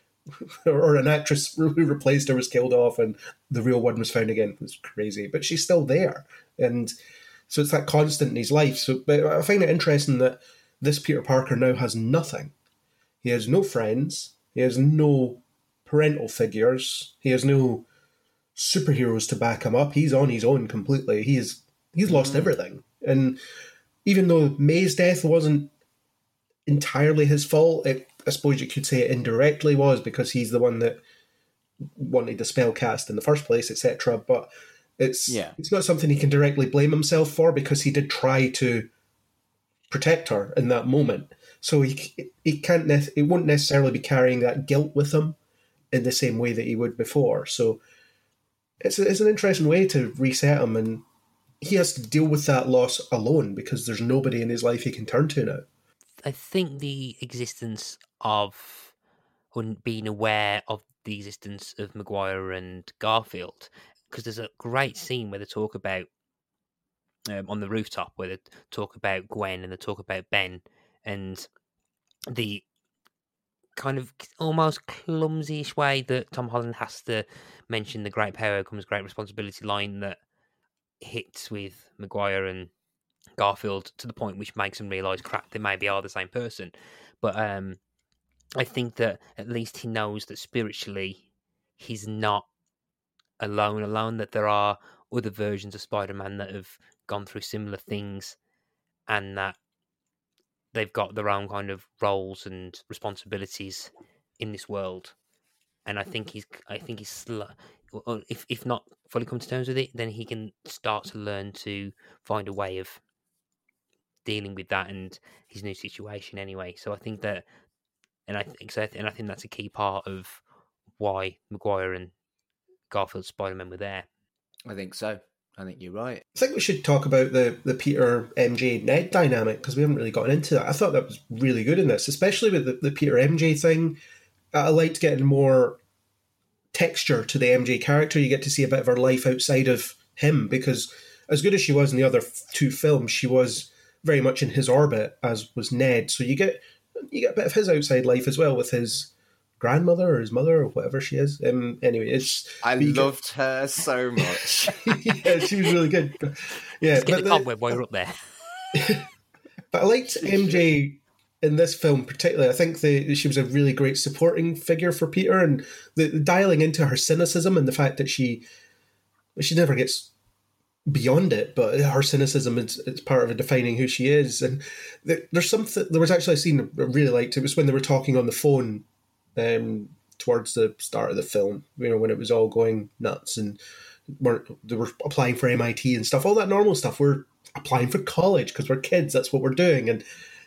an actress who replaced her was killed off, and the real one was found again. It was crazy. But she's still there. And so it's that constant in his life. So, but I find it interesting that this Peter Parker now has nothing. He has no friends. He has no parental figures. He has no superheroes to back him up. He's on his own completely. He's lost everything. And even though May's death wasn't entirely his fault, I suppose you could say it indirectly was because he's the one that wanted the spell cast in the first place, etc. But it's not something he can directly blame himself for because he did try to protect her in that moment. So he won't necessarily be carrying that guilt with him in the same way that he would before. So it's an interesting way to reset him, and he has to deal with that loss alone because there's nobody in his life he can turn to now. I think the existence of being aware of the existence of Maguire and Garfield, because there's a great scene where they talk about on the rooftop where they talk about Gwen and they talk about Ben, and the kind of almost clumsy-ish way that Tom Holland has to mention the great power comes great responsibility line that hits with Maguire and Garfield to the point which makes them realise, crap, they maybe are the same person. But I think that at least he knows that spiritually he's not alone, that there are other versions of Spider-Man that have gone through similar things and that they've got their own kind of roles and responsibilities in this world. And I think he's if not fully come to terms with it, then he can start to learn to find a way of dealing with that and his new situation anyway. So I think that, and I think that's a key part of why Maguire and Garfield's Spider-Man were there. I think so. I think you're right. I think we should talk about the Peter, MJ, Ned dynamic because we haven't really gotten into that. I thought that was really good in this, especially with the Peter MJ thing. I liked getting more texture to the MJ character. You get to see a bit of her life outside of him because as good as she was in the other two films, she was very much in his orbit, as was Ned. So you get a bit of his outside life as well with his grandmother or his mother or whatever she is. Anyway, I loved her so much. Yeah, she was really good. Yeah, get the cobweb while you're up there. But I liked MJ in this film particularly. I think she was a really great supporting figure for Peter, and the dialing into her cynicism and the fact that she never gets beyond it, but her cynicism is part of defining who she is. And there's something. There was actually a scene I really liked. It was when they were talking on the phone towards the start of the film, when it was all going nuts and they were applying for MIT and stuff, all that normal stuff. We're applying for college because we're kids, that's what we're doing.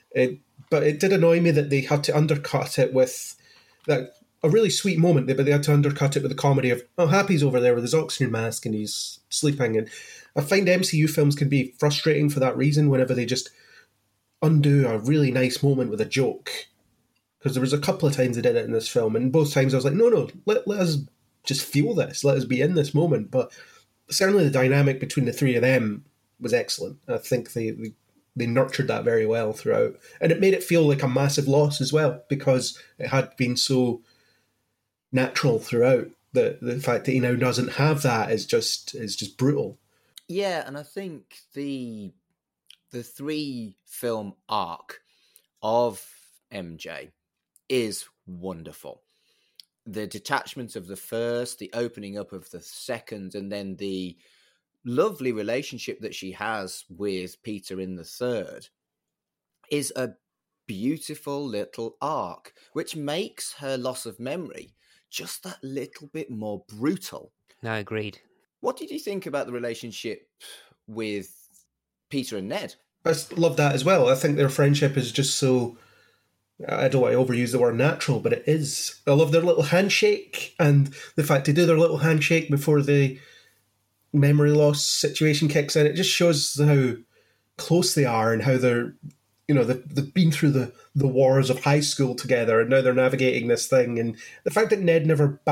But it did annoy me that they had to undercut it with that a really sweet moment, but they had to undercut it with the comedy of, oh, Happy's over there with his oxygen mask and he's sleeping. And I find MCU films can be frustrating for that reason whenever they just undo a really nice moment with a joke. Because there was a couple of times they did it in this film, and both times I was like, no, let us just feel this. Let us be in this moment. But certainly the dynamic between the three of them was excellent. I think they nurtured that very well throughout. And it made it feel like a massive loss as well, because it had been so natural throughout. The fact that he now doesn't have that is just brutal. Yeah, and I think the 3-film arc of MJ is wonderful. The detachment of the first, the opening up of the second, and then the lovely relationship that she has with Peter in the third is a beautiful little arc, which makes her loss of memory just that little bit more brutal. No, agreed. What did you think about the relationship with Peter and Ned? I love that as well. I think their friendship is just so, I don't want to overuse the word natural, but it is. I love their little handshake and the fact they do their little handshake before the memory loss situation kicks in. It just shows how close they are and how they're, they've been through the wars of high school together and now they're navigating this thing. And the fact that Ned never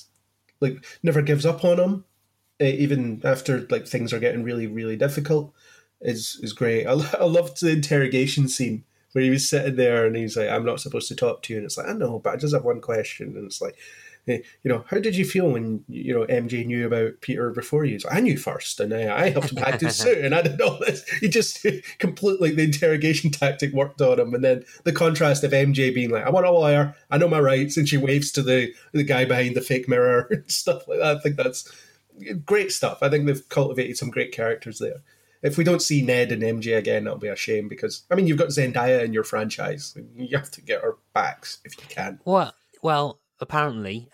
gives up on him, even after things are getting really, really difficult, is great. I loved the interrogation scene where he was sitting there and he's like, I'm not supposed to talk to you. And it's like, I know, but I just have one question. And it's like, how did you feel when, MJ knew about Peter before you? He's like, I knew first and I helped him pack his suit and I did all this. He just completely, the interrogation tactic worked on him. And then the contrast of MJ being like, I want a lawyer, I know my rights. And she waves to the guy behind the fake mirror and stuff like that. I think that's great stuff. I think they've cultivated some great characters there. if we don't see Ned and MJ again, that'll be a shame because, I mean, you've got Zendaya in your franchise. You have to get her backs if you can. Well, apparently,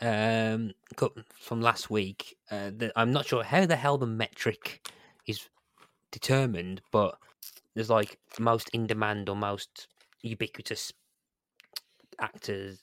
from last week, I'm not sure how the hell the metric is determined, but there's like most in demand or most ubiquitous actors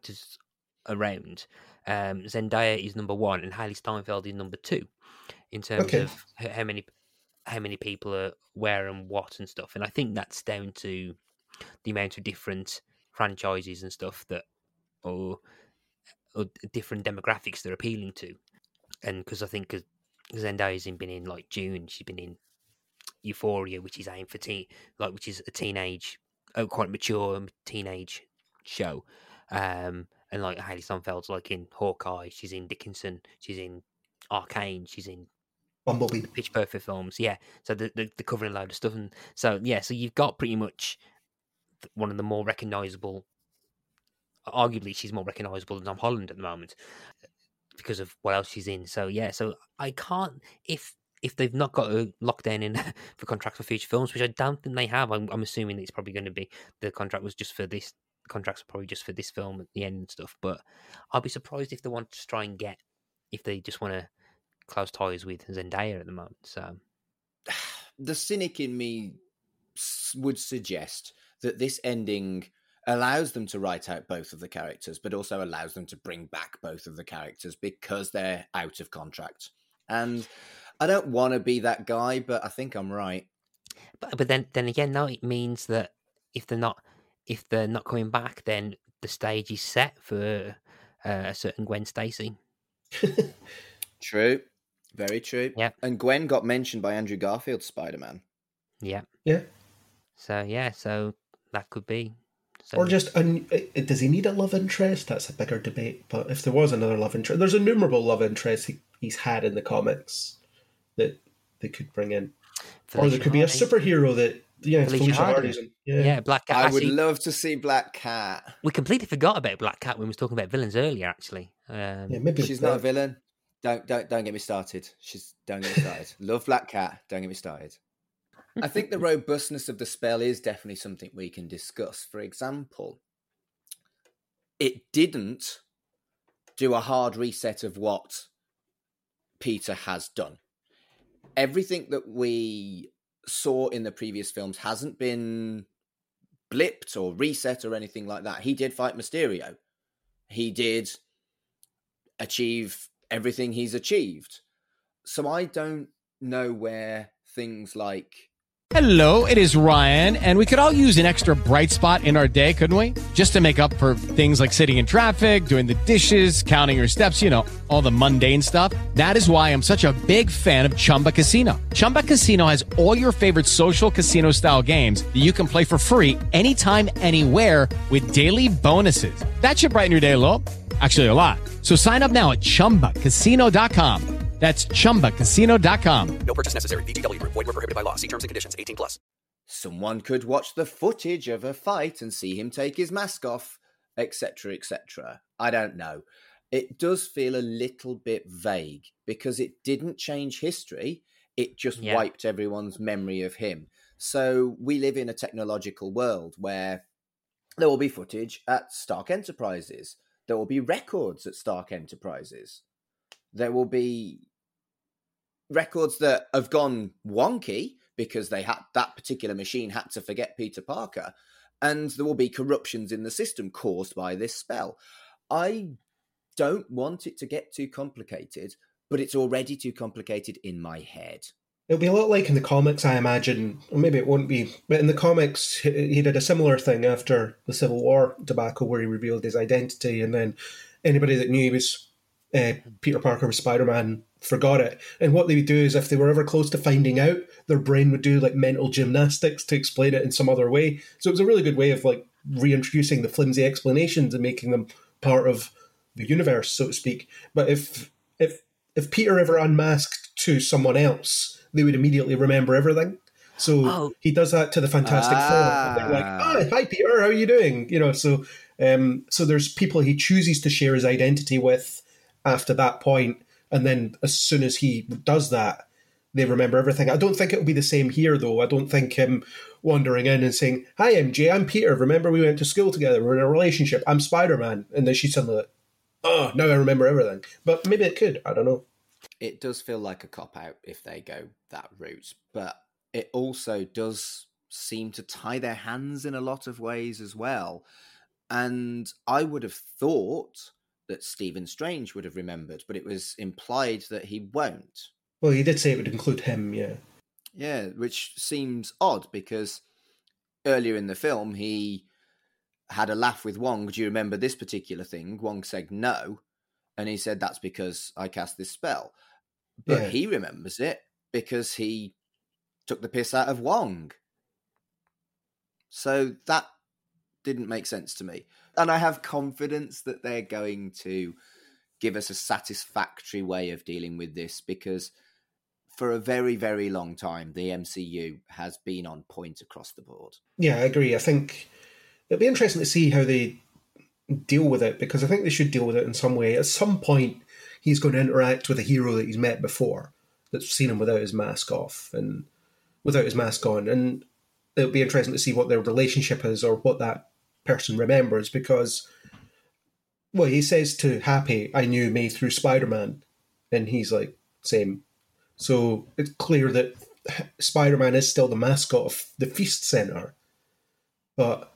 around. Zendaya is number 1 and Hailey Steinfeld is number 2 in terms of how many people are where and what and stuff. And I think that's down to the amount of different franchises and stuff that or different demographics they're appealing to. And because I think Zendaya's been in like June, she's been in Euphoria, which is aimed for which is a teenage, quite mature teenage show. And like Hailey Steinfeld's like in Hawkeye, she's in Dickinson, she's in Arcane, she's in Bumblebee, Pitch Perfect films. Yeah, so they're covering a load of stuff, and so you've got pretty much one of the more recognisable. Arguably, she's more recognisable than Tom Holland at the moment because of what else she's in. So so I can't if they've not got a lockdown in for contracts for future films, which I don't think they have. I'm assuming it's probably going to be the contract was just for this. Contracts are probably just for this film at the end and stuff. But I'll be surprised if they want to try and if they just want to close ties with Zendaya at the moment. So the cynic in me would suggest that this ending allows them to write out both of the characters, but also allows them to bring back both of the characters because they're out of contract. And I don't want to be that guy, but I think I'm right. But then again, no, it means that if they're not coming back, then the stage is set for a certain Gwen Stacy. True. Very true. Yeah. And Gwen got mentioned by Andrew Garfield's Spider-Man. Yeah. Yeah. So that could be. So. Or just, does he need a love interest? That's a bigger debate. But if there was another love interest, there's innumerable love interests he's had in the comics that they could bring in. Or there could be a superhero that, Felicia Hardy's in. Yeah, Black Cat. I would love to see Black Cat. We completely forgot about Black Cat when we were talking about villains earlier, actually. Maybe she's not a villain. Don't get me started. Don't get me started. Love Black Cat. Don't get me started. I think the robustness of the spell is definitely something we can discuss. For example, it didn't do a hard reset of what Peter has done. Everything that we saw in the previous films hasn't been blipped or reset or anything like that. He did fight Mysterio. He did achieve everything he's achieved. So I don't know where things like... Hello, it is Ryan, and we could all use an extra bright spot in our day, couldn't we? Just to make up for things like sitting in traffic, doing the dishes, counting your steps, all the mundane stuff. That is why I'm such a big fan of Chumba Casino. Chumba Casino has all your favorite social casino-style games that you can play for free anytime, anywhere with daily bonuses. That should brighten your day a little. Actually, a lot. So sign up now at ChumbaCasino.com. That's ChumbaCasino.com. No purchase necessary. VGW Group. Void where prohibited by law. See terms and conditions. 18+. Someone could watch the footage of a fight and see him take his mask off, etc., etc. I don't know. It does feel a little bit vague because it didn't change history. It just wiped everyone's memory of him. So we live in a technological world where there will be footage at Stark Enterprises. There will be records at Stark Enterprises. There will be records that have gone wonky because that particular machine had to forget Peter Parker, and there will be corruptions in the system caused by this spell. I don't want it to get too complicated, but it's already too complicated in my head. It'll be a lot like in the comics, I imagine. Or maybe it won't be. But in the comics, he did a similar thing after the Civil War debacle where he revealed his identity, and then anybody that knew he was Peter Parker was Spider-Man forgot it. And what they would do is if they were ever close to finding out, their brain would do like mental gymnastics to explain it in some other way. So it was a really good way of like reintroducing the flimsy explanations and making them part of the universe, so to speak. But if Peter ever unmasked to someone else, they would immediately remember everything. So he does that to the Fantastic Four. And they're like, hi Peter, how are you doing? So there's people he chooses to share his identity with after that point, and then as soon as he does that, they remember everything. I don't think it'll be the same here, though. I don't think him wandering in and saying, "Hi, MJ, I'm Peter. Remember we went to school together. We're in a relationship. I'm Spider-Man." And then she's suddenly like, "Oh, now I remember everything." But maybe it could. I don't know. It does feel like a cop-out if they go that route. But it also does seem to tie their hands in a lot of ways as well. And I would have thought that Stephen Strange would have remembered, but it was implied that he won't. Well, he did say it would include him, yeah. Yeah, which seems odd because earlier in the film he had a laugh with Wong. Do you remember this particular thing? Wong said no, and he said that's because I cast this spell. But he remembers it because he took the piss out of Wong. So that didn't make sense to me. And I have confidence that they're going to give us a satisfactory way of dealing with this because for a very, very long time, the MCU has been on point across the board. Yeah, I agree. I think it'll be interesting to see how they deal with it because I think they should deal with it in some way. At some point, he's going to interact with a hero that he's met before that's seen him without his mask off and without his mask on. And it'll be interesting to see what their relationship is or what that person remembers because, well, he says to Happy, "I knew May through Spider-Man." And he's like, same. So it's clear that Spider-Man is still the mascot of the Feast Center. But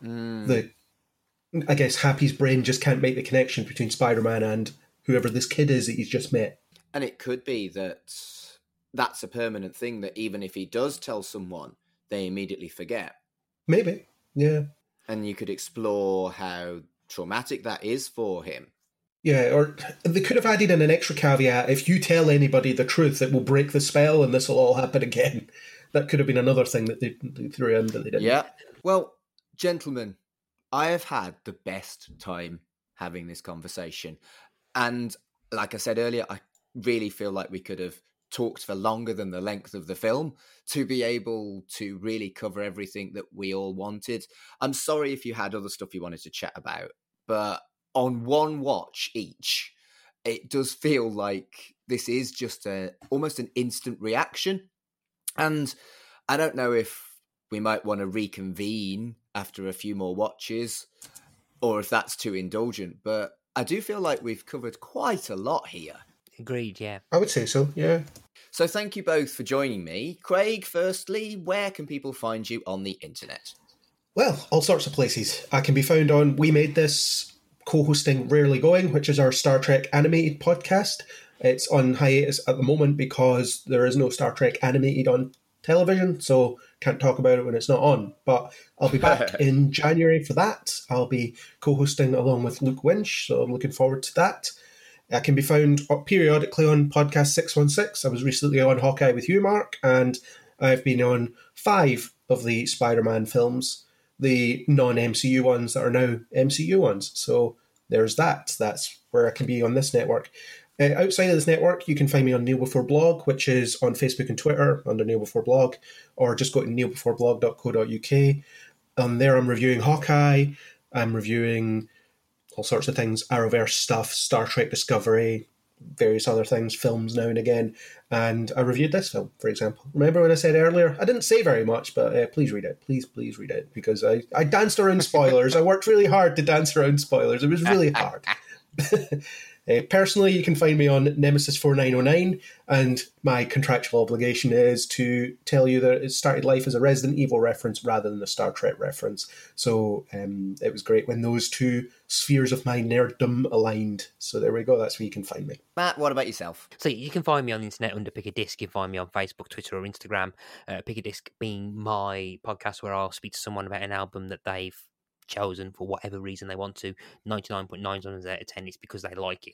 I guess Happy's brain just can't make the connection between Spider-Man and whoever this kid is that he's just met. And it could be that that's a permanent thing, that even if he does tell someone, they immediately forget. Maybe, yeah. And you could explore how traumatic that is for him. Yeah, or they could have added in an extra caveat, if you tell anybody the truth, it will break the spell and this will all happen again. That could have been another thing that they threw in, but they didn't. Yeah. Well, gentlemen, I have had the best time having this conversation. And like I said earlier, I really feel like we could have talked for longer than the length of the film to be able to really cover everything that we all wanted. I'm sorry if you had other stuff you wanted to chat about, but on one watch each, it does feel like this is just almost an instant reaction. And I don't know if we might want to reconvene after a few more watches or if that's too indulgent, but I do feel like we've covered quite a lot here. Agreed, yeah. I would say so, yeah. So thank you both for joining me. Craig, firstly, where can people find you on the internet? Well, all sorts of places. I can be found on We Made This, co-hosting Rarely Going, which is our Star Trek animated podcast. It's on hiatus at the moment because there is no Star Trek animated on television, so can't talk about it when it's not on. But I'll be back in January for that. I'll be co-hosting along with Luke Winch, so I'm looking forward to that. I can be found periodically on Podcast 616. I was recently on Hawkeye with you, Mark, and I've been on 5 of the Spider-Man films, the non-MCU ones that are now MCU ones. So there's that. That's where I can be on this network. Outside of this network, you can find me on Kneel Before Blog, which is on Facebook and Twitter under Kneel Before Blog, or just go to kneelbeforeblog.co.uk. There I'm reviewing Hawkeye, I'm reviewing all sorts of things, Arrowverse stuff, Star Trek Discovery, various other things, films now and again. And I reviewed this film, for example. Remember when I said earlier, I didn't say very much, but please read it. Please read it, because I danced around spoilers. I worked really hard to dance around spoilers. It was really hard. Personally, you can find me on Nemesis4909, and my contractual obligation is to tell you that it started life as a Resident Evil reference rather than a Star Trek reference. So it was great when those two spheres of my nerddom aligned. So there we go, that's where you can find me. Matt, what about yourself? So you can find me on the internet under Pick a Disc. You can find me on Facebook, Twitter, or Instagram. Pick a Disc being my podcast where I'll speak to someone about an album that they've chosen for whatever reason they want to. 99.9 times out of 10 it's because they like it.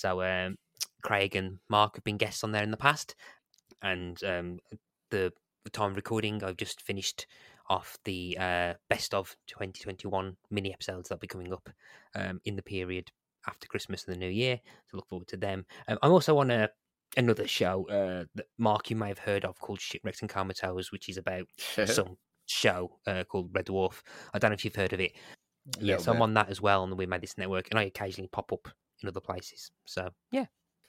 So Craig and Mark have been guests on there in the past, and the time of recording, I've just finished off the best of 2021 mini episodes that'll be coming up in the period after Christmas and the New Year, so look forward to them. I'm also on another show that Mark you may have heard of called Shipwrecks and Comatose, which is about some show called Red Dwarf. I don't know if you've heard of it. Yeah, so I'm on that as well on the We Made This network, and I occasionally pop up in other places. So yeah.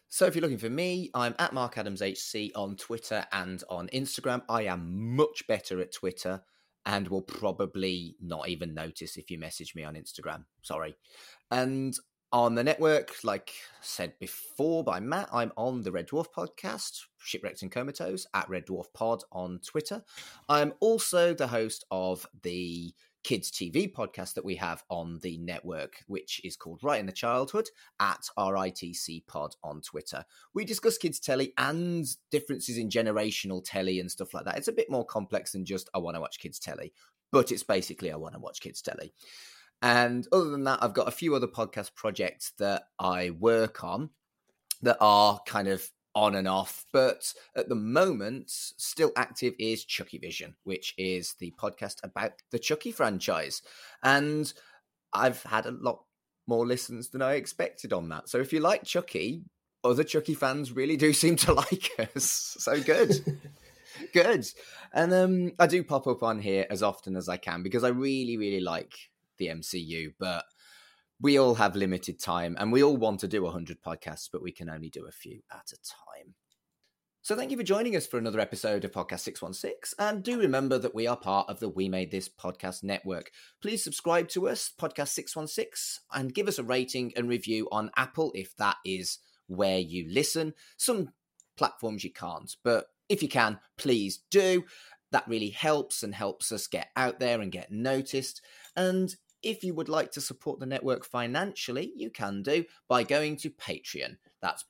So if you're looking for me, I'm at Mark Adams HC on Twitter and on Instagram. I am much better at Twitter and will probably not even notice if you message me on Instagram. Sorry. And on the network, like said before by Matt, I'm on the Red Dwarf podcast, Shipwrecked and Comatose, at Red Dwarf Pod on Twitter. I'm also the host of the kids TV podcast that we have on the network, which is called Right in the Childhood, at RITC Pod on Twitter. We discuss kids telly and differences in generational telly and stuff like that. It's a bit more complex than just I want to watch kids telly, but it's basically I want to watch kids telly. And other than that, I've got a few other podcast projects that I work on that are kind of on and off, but at the moment, still active is Chucky Vision, which is the podcast about the Chucky franchise. And I've had a lot more listens than I expected on that. So if you like Chucky, other Chucky fans really do seem to like us. So good. Good. And I do pop up on here as often as I can because I really, really like the MCU, but we all have limited time and we all want to do 100 podcasts, but we can only do a few at a time. So thank you for joining us for another episode of Podcast 616. And do remember that we are part of the We Made This podcast network. Please subscribe to us, Podcast 616, and give us a rating and review on Apple if that is where you listen. Some platforms you can't, but if you can, please do. That really helps and helps us get out there and get noticed. And if you would like to support the network financially, you can do by going to Patreon. That's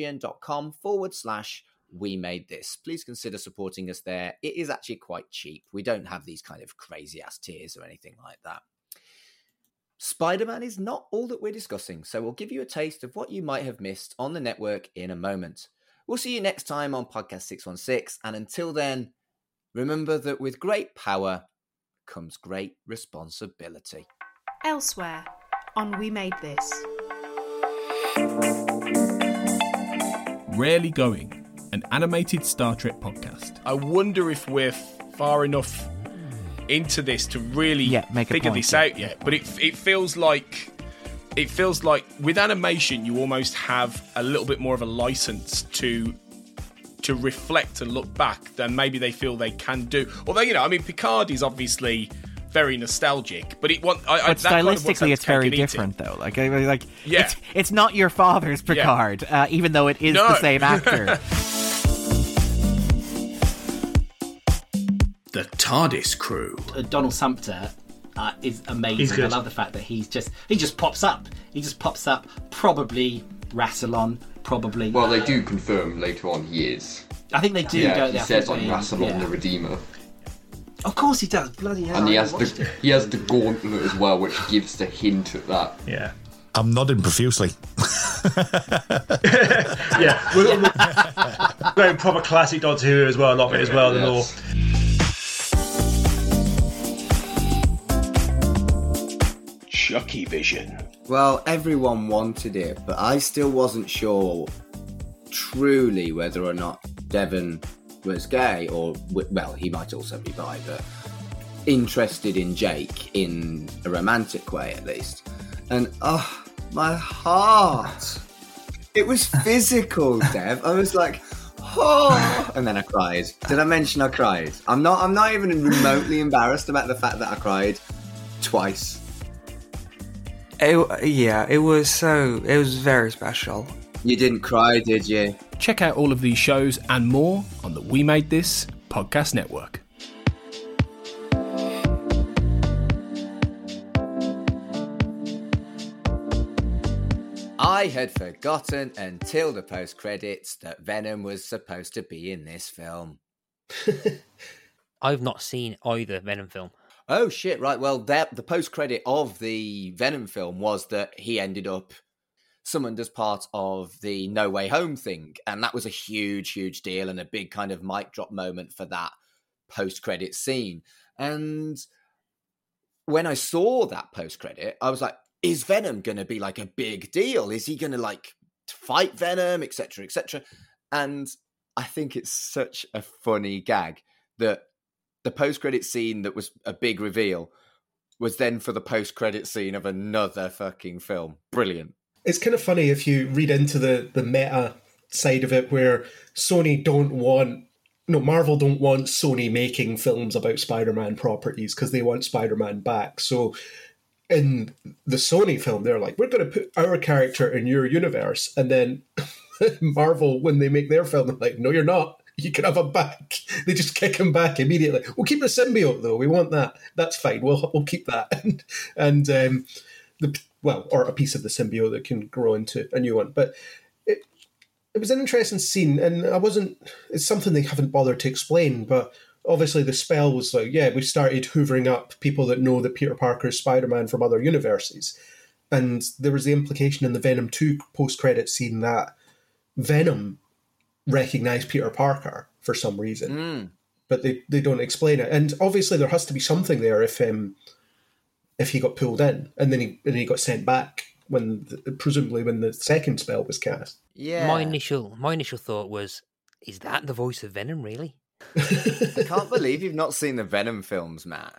patreon.com/We Made This. Please consider supporting us there. It is actually quite cheap. We don't have these kind of crazy ass tiers or anything like that. Spider-Man is not all that we're discussing, so we'll give you a taste of what you might have missed on the network in a moment. We'll see you next time on Podcast 616, and until then, remember that with great power comes great responsibility. Elsewhere on We Made This. Rarely Going, an animated Star Trek podcast. I wonder if we're far enough into this to really figure this out yet. But it feels like with animation you almost have a little bit more of a license to reflect and look back than maybe they feel they can do. Although, Picard is obviously very nostalgic, but stylistically it's very different though. It's not your father's Picard, even though it is the same actor. The TARDIS crew. Donald Sumpter is amazing. I love the fact that he just pops up. He just pops up. Probably Rassilon. Probably. Well, they do confirm later on he is. I think they do. Yeah, don't he they? says on Rassilon the Redeemer. Of course he does. Bloody hell! And he has the gauntlet as well, which gives the hint at that. Yeah. I'm nodding profusely. Yeah, we're going proper classic Doctor Who as well, a lot of it as well. The more. Chucky Vision. Well, everyone wanted it, but I still wasn't sure truly whether or not Devon was gay, or, well, he might also be bi, but interested in Jake in a romantic way at least. And, oh, my heart. It was physical, Dev. I was like, oh, and then I cried. Did I mention I cried? I'm not even remotely embarrassed about the fact that I cried twice. It was very special. You didn't cry, did you? Check out all of these shows and more on the We Made This podcast network. I had forgotten until the post-credits that Venom was supposed to be in this film. I've not seen either Venom film. Oh, shit, right. Well, the post-credit of the Venom film was that he ended up summoned as part of the No Way Home thing. And that was a huge, huge deal and a big kind of mic drop moment for that post-credit scene. And when I saw that post-credit, I was like, is Venom going to be like a big deal? Is he going to like fight Venom, etc., etc.? And I think it's such a funny gag that the post-credit scene that was a big reveal was then for the post-credit scene of another fucking film. Brilliant. It's kind of funny if you read into the meta side of it where Marvel don't want Sony making films about Spider-Man properties because they want Spider-Man back. So in the Sony film, they're like, we're going to put our character in your universe. And then Marvel, when they make their film, they're like, no, you're not. You can have him back. They just kick him back immediately. We'll keep the symbiote, though. We want that. That's fine. We'll keep that. Or a piece of the symbiote that can grow into a new one. But it was an interesting scene, and it's something they haven't bothered to explain, but obviously the spell was like, we started hoovering up people that know that Peter Parker is Spider-Man from other universes. And there was the implication in the Venom 2 post-credit scene that Venom recognised Peter Parker for some reason. But they don't explain it. And obviously there has to be something there if he got pulled in, and then he got sent back presumably when the second spell was cast. Yeah. My initial thought was, is that the voice of Venom, really? I can't believe you've not seen the Venom films, Matt.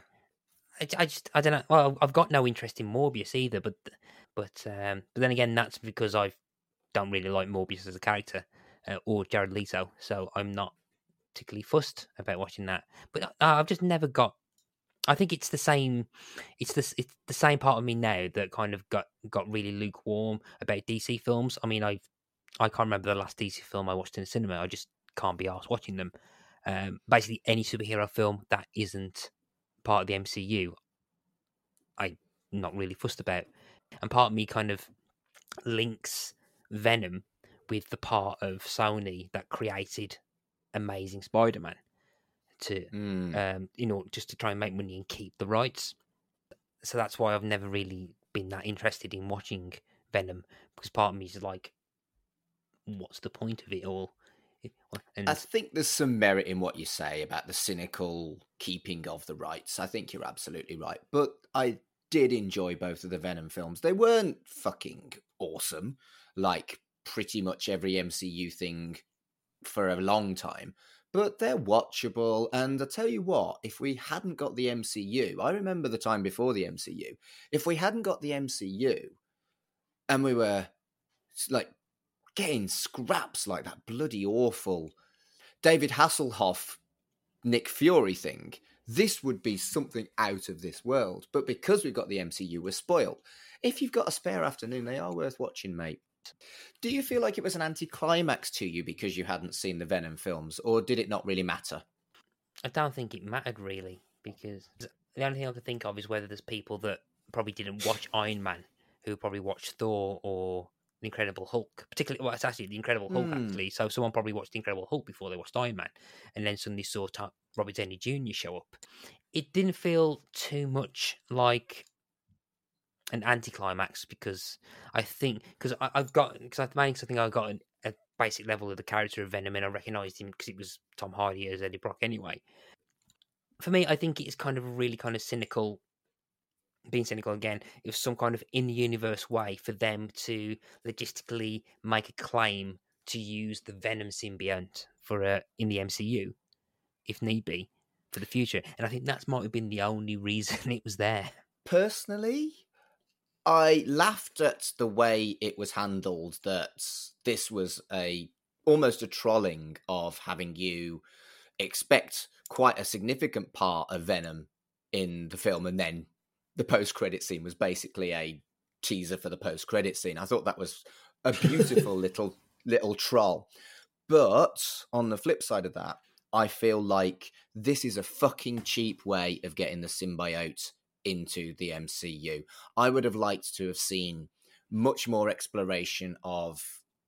I don't know. Well, I've got no interest in Morbius either, but then again, that's because I don't really like Morbius as a character, or Jared Leto, so I'm not particularly fussed about watching that. But I've just never got. I think it's the same. It's the same part of me now that kind of got really lukewarm about DC films. I mean, I can't remember the last DC film I watched in the cinema. I just can't be arsed watching them. Basically, any superhero film that isn't part of the MCU, I'm not really fussed about. And part of me kind of links Venom with the part of Sony that created Amazing Spider-Man to, just to try and make money and keep the rights. So that's why I've never really been that interested in watching Venom, because part of me is like, what's the point of it all? I think there's some merit in what you say about the cynical keeping of the rights. I think you're absolutely right. But I did enjoy both of the Venom films. They weren't fucking awesome, like pretty much every MCU thing for a long time, but they're watchable. And I tell you what, if we hadn't got the MCU, I remember the time before the MCU, if we hadn't got the MCU and we were like getting scraps like that bloody awful David Hasselhoff, Nick Fury thing, this would be something out of this world. But because we've got the MCU, we're spoiled. If you've got a spare afternoon, they are worth watching, mate. Do you feel like it was an anticlimax to you because you hadn't seen the Venom films, or did it not really matter? I don't think it mattered, really, because the only thing I could think of is whether there's people that probably didn't watch Iron Man, who probably watched Thor or The Incredible Hulk. Particularly, well, it's actually The Incredible Hulk, actually. So someone probably watched The Incredible Hulk before they watched Iron Man, and then suddenly saw Robert Downey Jr. show up. It didn't feel too much like an anticlimax, because I think I got a basic level of the character of Venom, and I recognised him because it was Tom Hardy as Eddie Brock anyway. For me, I think it's kind of a really kind of cynical, being cynical again, it was some kind of in-the-universe way for them to logistically make a claim to use the Venom symbiote for in the MCU, if need be, for the future. And I think that might have been the only reason it was there. Personally, I laughed at the way it was handled, that this was almost a trolling of having you expect quite a significant part of Venom in the film, and then the post-credit scene was basically a teaser for the post-credit scene. I thought that was a beautiful little troll. But on the flip side of that, I feel like this is a fucking cheap way of getting the symbiote into the MCU. I would have liked to have seen much more exploration of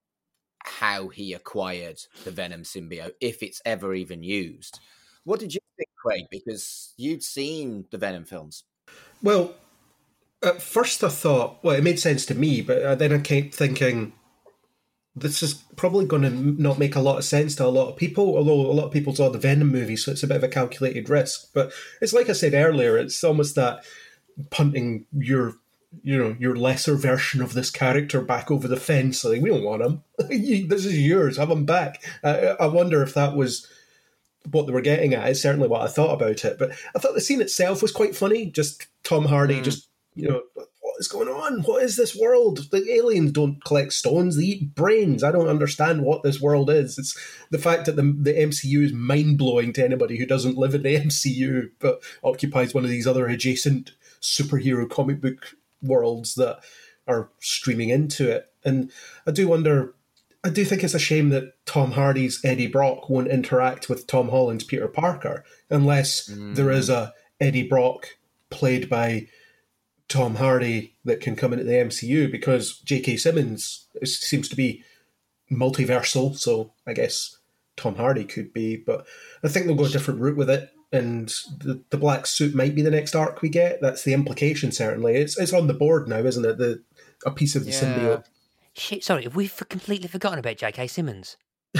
how he acquired the Venom symbiote, if it's ever even used. What did you think, Craig? Because you'd seen the Venom films. Well, at first I thought, it made sense to me, but then I kept thinking, this is probably going to not make a lot of sense to a lot of people, although a lot of people saw the Venom movie, so it's a bit of a calculated risk. But it's like I said earlier, it's almost that punting your lesser version of this character back over the fence. Like, we don't want him. This is yours. Have him back. I wonder if that was what they were getting at. It's certainly what I thought about it. But I thought the scene itself was quite funny. Just Tom Hardy, what is going on? What is this world? The aliens don't collect stones, they eat brains. I don't understand what this world is. It's the fact that the MCU is mind-blowing to anybody who doesn't live in the MCU, but occupies one of these other adjacent superhero comic book worlds that are streaming into it. And I do think it's a shame that Tom Hardy's Eddie Brock won't interact with Tom Holland's Peter Parker unless there is a Eddie Brock played by Tom Hardy that can come into the MCU, because J.K. Simmons seems to be multiversal, so I guess Tom Hardy could be, but I think they'll go a different route with it, and the black suit might be the next arc we get. That's the implication, certainly. It's on the board now, isn't it? A piece of the symbiote. Shit, sorry, have we completely forgotten about J.K. Simmons?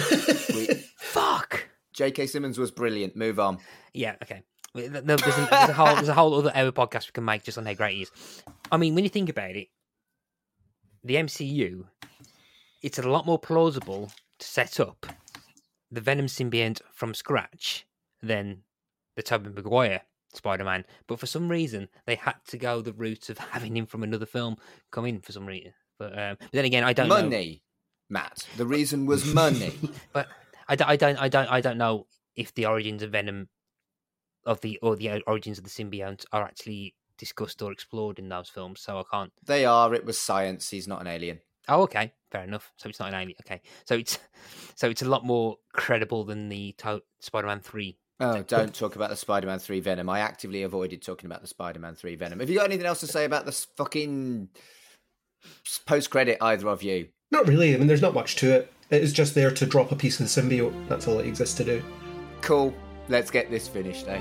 Fuck! J.K. Simmons was brilliant. Move on. Yeah, okay. There's a whole other hour podcast we can make just on how great he is. I mean, when you think about it, the MCU, it's a lot more plausible to set up the Venom symbiote from scratch than the Tobey Maguire Spider-Man. But for some reason, they had to go the route of having him from another film come in for some reason. But then again, I don't know. Money, Matt. The reason was money. But I don't know if the origins of Venom or the origins of the symbiote are actually discussed or explored in those films, so I can't. They are. It was science. He's not an alien. Oh, okay, fair enough. So it's not an alien. Okay, so it's a lot more credible than the Spider-Man 3. Oh, don't talk about the Spider-Man 3 Venom. I actively avoided talking about the Spider-Man 3 Venom. Have you got anything else to say about this fucking post-credit, either of you? Not really. I mean, there's not much to it. It is just there to drop a piece of the symbiote. That's all it exists to do. Cool. Let's get this finished, eh?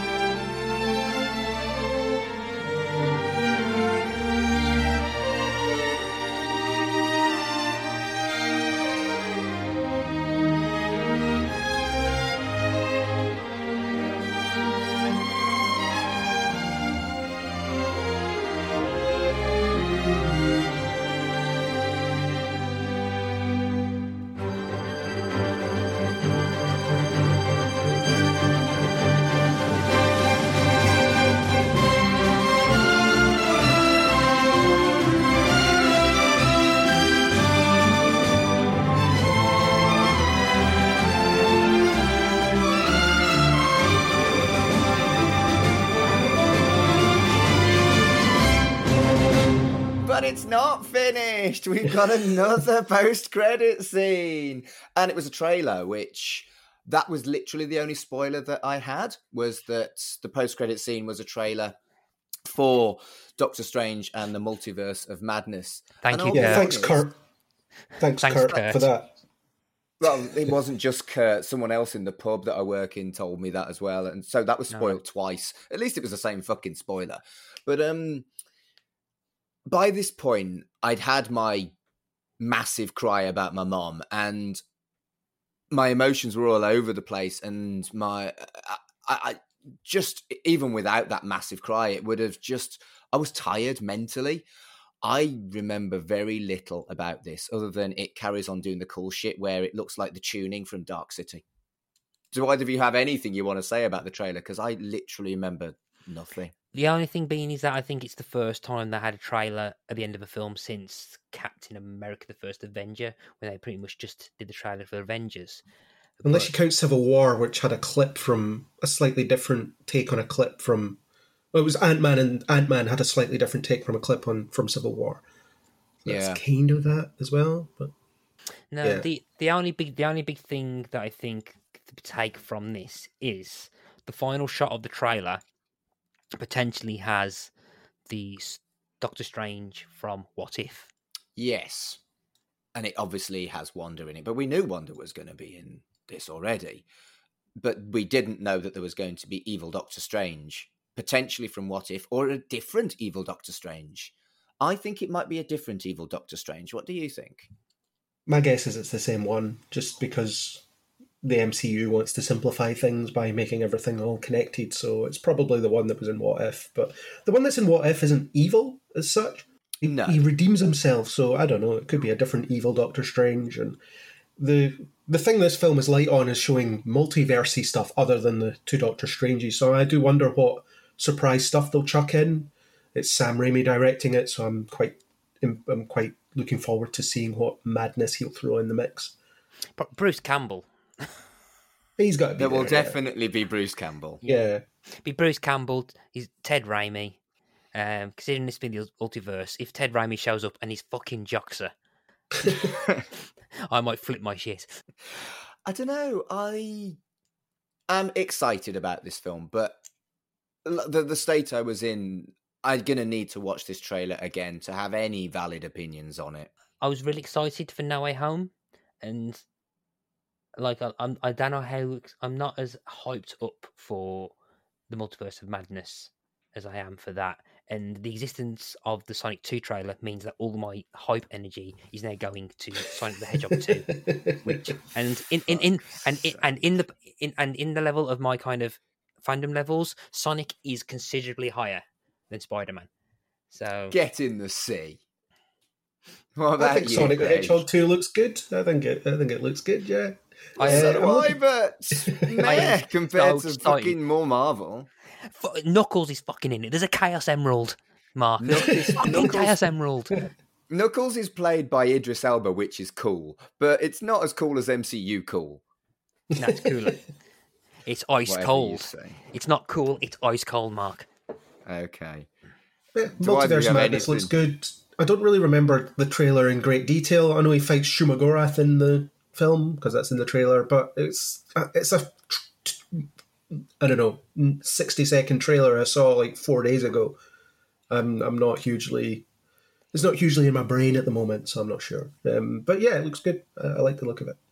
It's not finished. We've got another post-credit scene. And it was a trailer, which that was literally the only spoiler that I had, was that the post-credit scene was a trailer for Doctor Strange and the Multiverse of Madness. Thank you. Yeah, thanks, Kurt. Thanks, Kurt, for that. Well, it wasn't just Kurt. Someone else in the pub that I work in told me that as well. And so that was spoiled twice. At least it was the same fucking spoiler. But by this point, I'd had my massive cry about my mom, and my emotions were all over the place. And I just, even without that massive cry, it would have just, I was tired mentally. I remember very little about this other than it carries on doing the cool shit where it looks like the tuning from Dark City. Do either of you have anything you want to say about the trailer? Because I literally remember nothing. The only thing being is that I think it's the first time they had a trailer at the end of a film since Captain America: The First Avenger, when they pretty much just did the trailer for Avengers. Unless you count Civil War, which had a slightly different take on a clip from... Well, it was Ant-Man, and Ant-Man had a slightly different take from a clip from Civil War. That's kind of that as well, but... No, yeah. The only big thing that I think to take from this is the final shot of the trailer potentially has the Doctor Strange from What If. Yes. And it obviously has Wanda in it, but we knew Wanda was going to be in this already. But we didn't know that there was going to be evil Doctor Strange, potentially from What If, or a different evil Doctor Strange. I think it might be a different evil Doctor Strange. What do you think? My guess is it's the same one, just because the MCU wants to simplify things by making everything all connected, so it's probably the one that was in What If. But the one that's in What If isn't evil as such. He redeems himself, so I don't know, it could be a different evil Doctor Strange. And the thing this film is light on is showing multiversey stuff other than the two Doctor Stranges, so I do wonder what surprise stuff they'll chuck in. It's Sam Raimi directing it, so I'm quite looking forward to seeing what madness he'll throw in the mix. But Bruce Campbell. He's got to be there. There will definitely be Bruce Campbell. Yeah. Be Bruce Campbell. He's Ted Raimi. Considering this being the multiverse, if Ted Raimi shows up and he's fucking Joxer, I might flip my shit. I don't know. I am excited about this film, but the state I was in, I'm going to need to watch this trailer again to have any valid opinions on it. I was really excited for No Way Home, and like I don't know how I'm not as hyped up for the Multiverse of Madness as I am for that. And the existence of the Sonic 2 trailer means that all my hype energy is now going to Sonic the Hedgehog 2, which in the level of my kind of fandom levels, Sonic is considerably higher than Spider-Man. So get in the sea. What about I think you, Sonic the Dave? Hedgehog 2 looks good. I think it looks good. Yeah. So do I, but meh compared to fucking more Marvel. Knuckles is fucking in it. There's a Chaos Emerald, Mark. Knuckles, Chaos Emerald. Knuckles is played by Idris Elba, which is cool, but it's not as cool as MCU cool. No, it's cooler. It's ice Whatever cold. It's not cool. It's ice cold, Mark. Okay. Yeah, Multiverse of Madness looks good. I don't really remember the trailer in great detail. I know he fights Shumagorath in the film because that's in the trailer, but it's a I don't know 60-second trailer I saw like 4 days ago. I'm not hugely. It's not hugely in my brain at the moment, so I'm not sure. But yeah, it looks good. I like the look of it.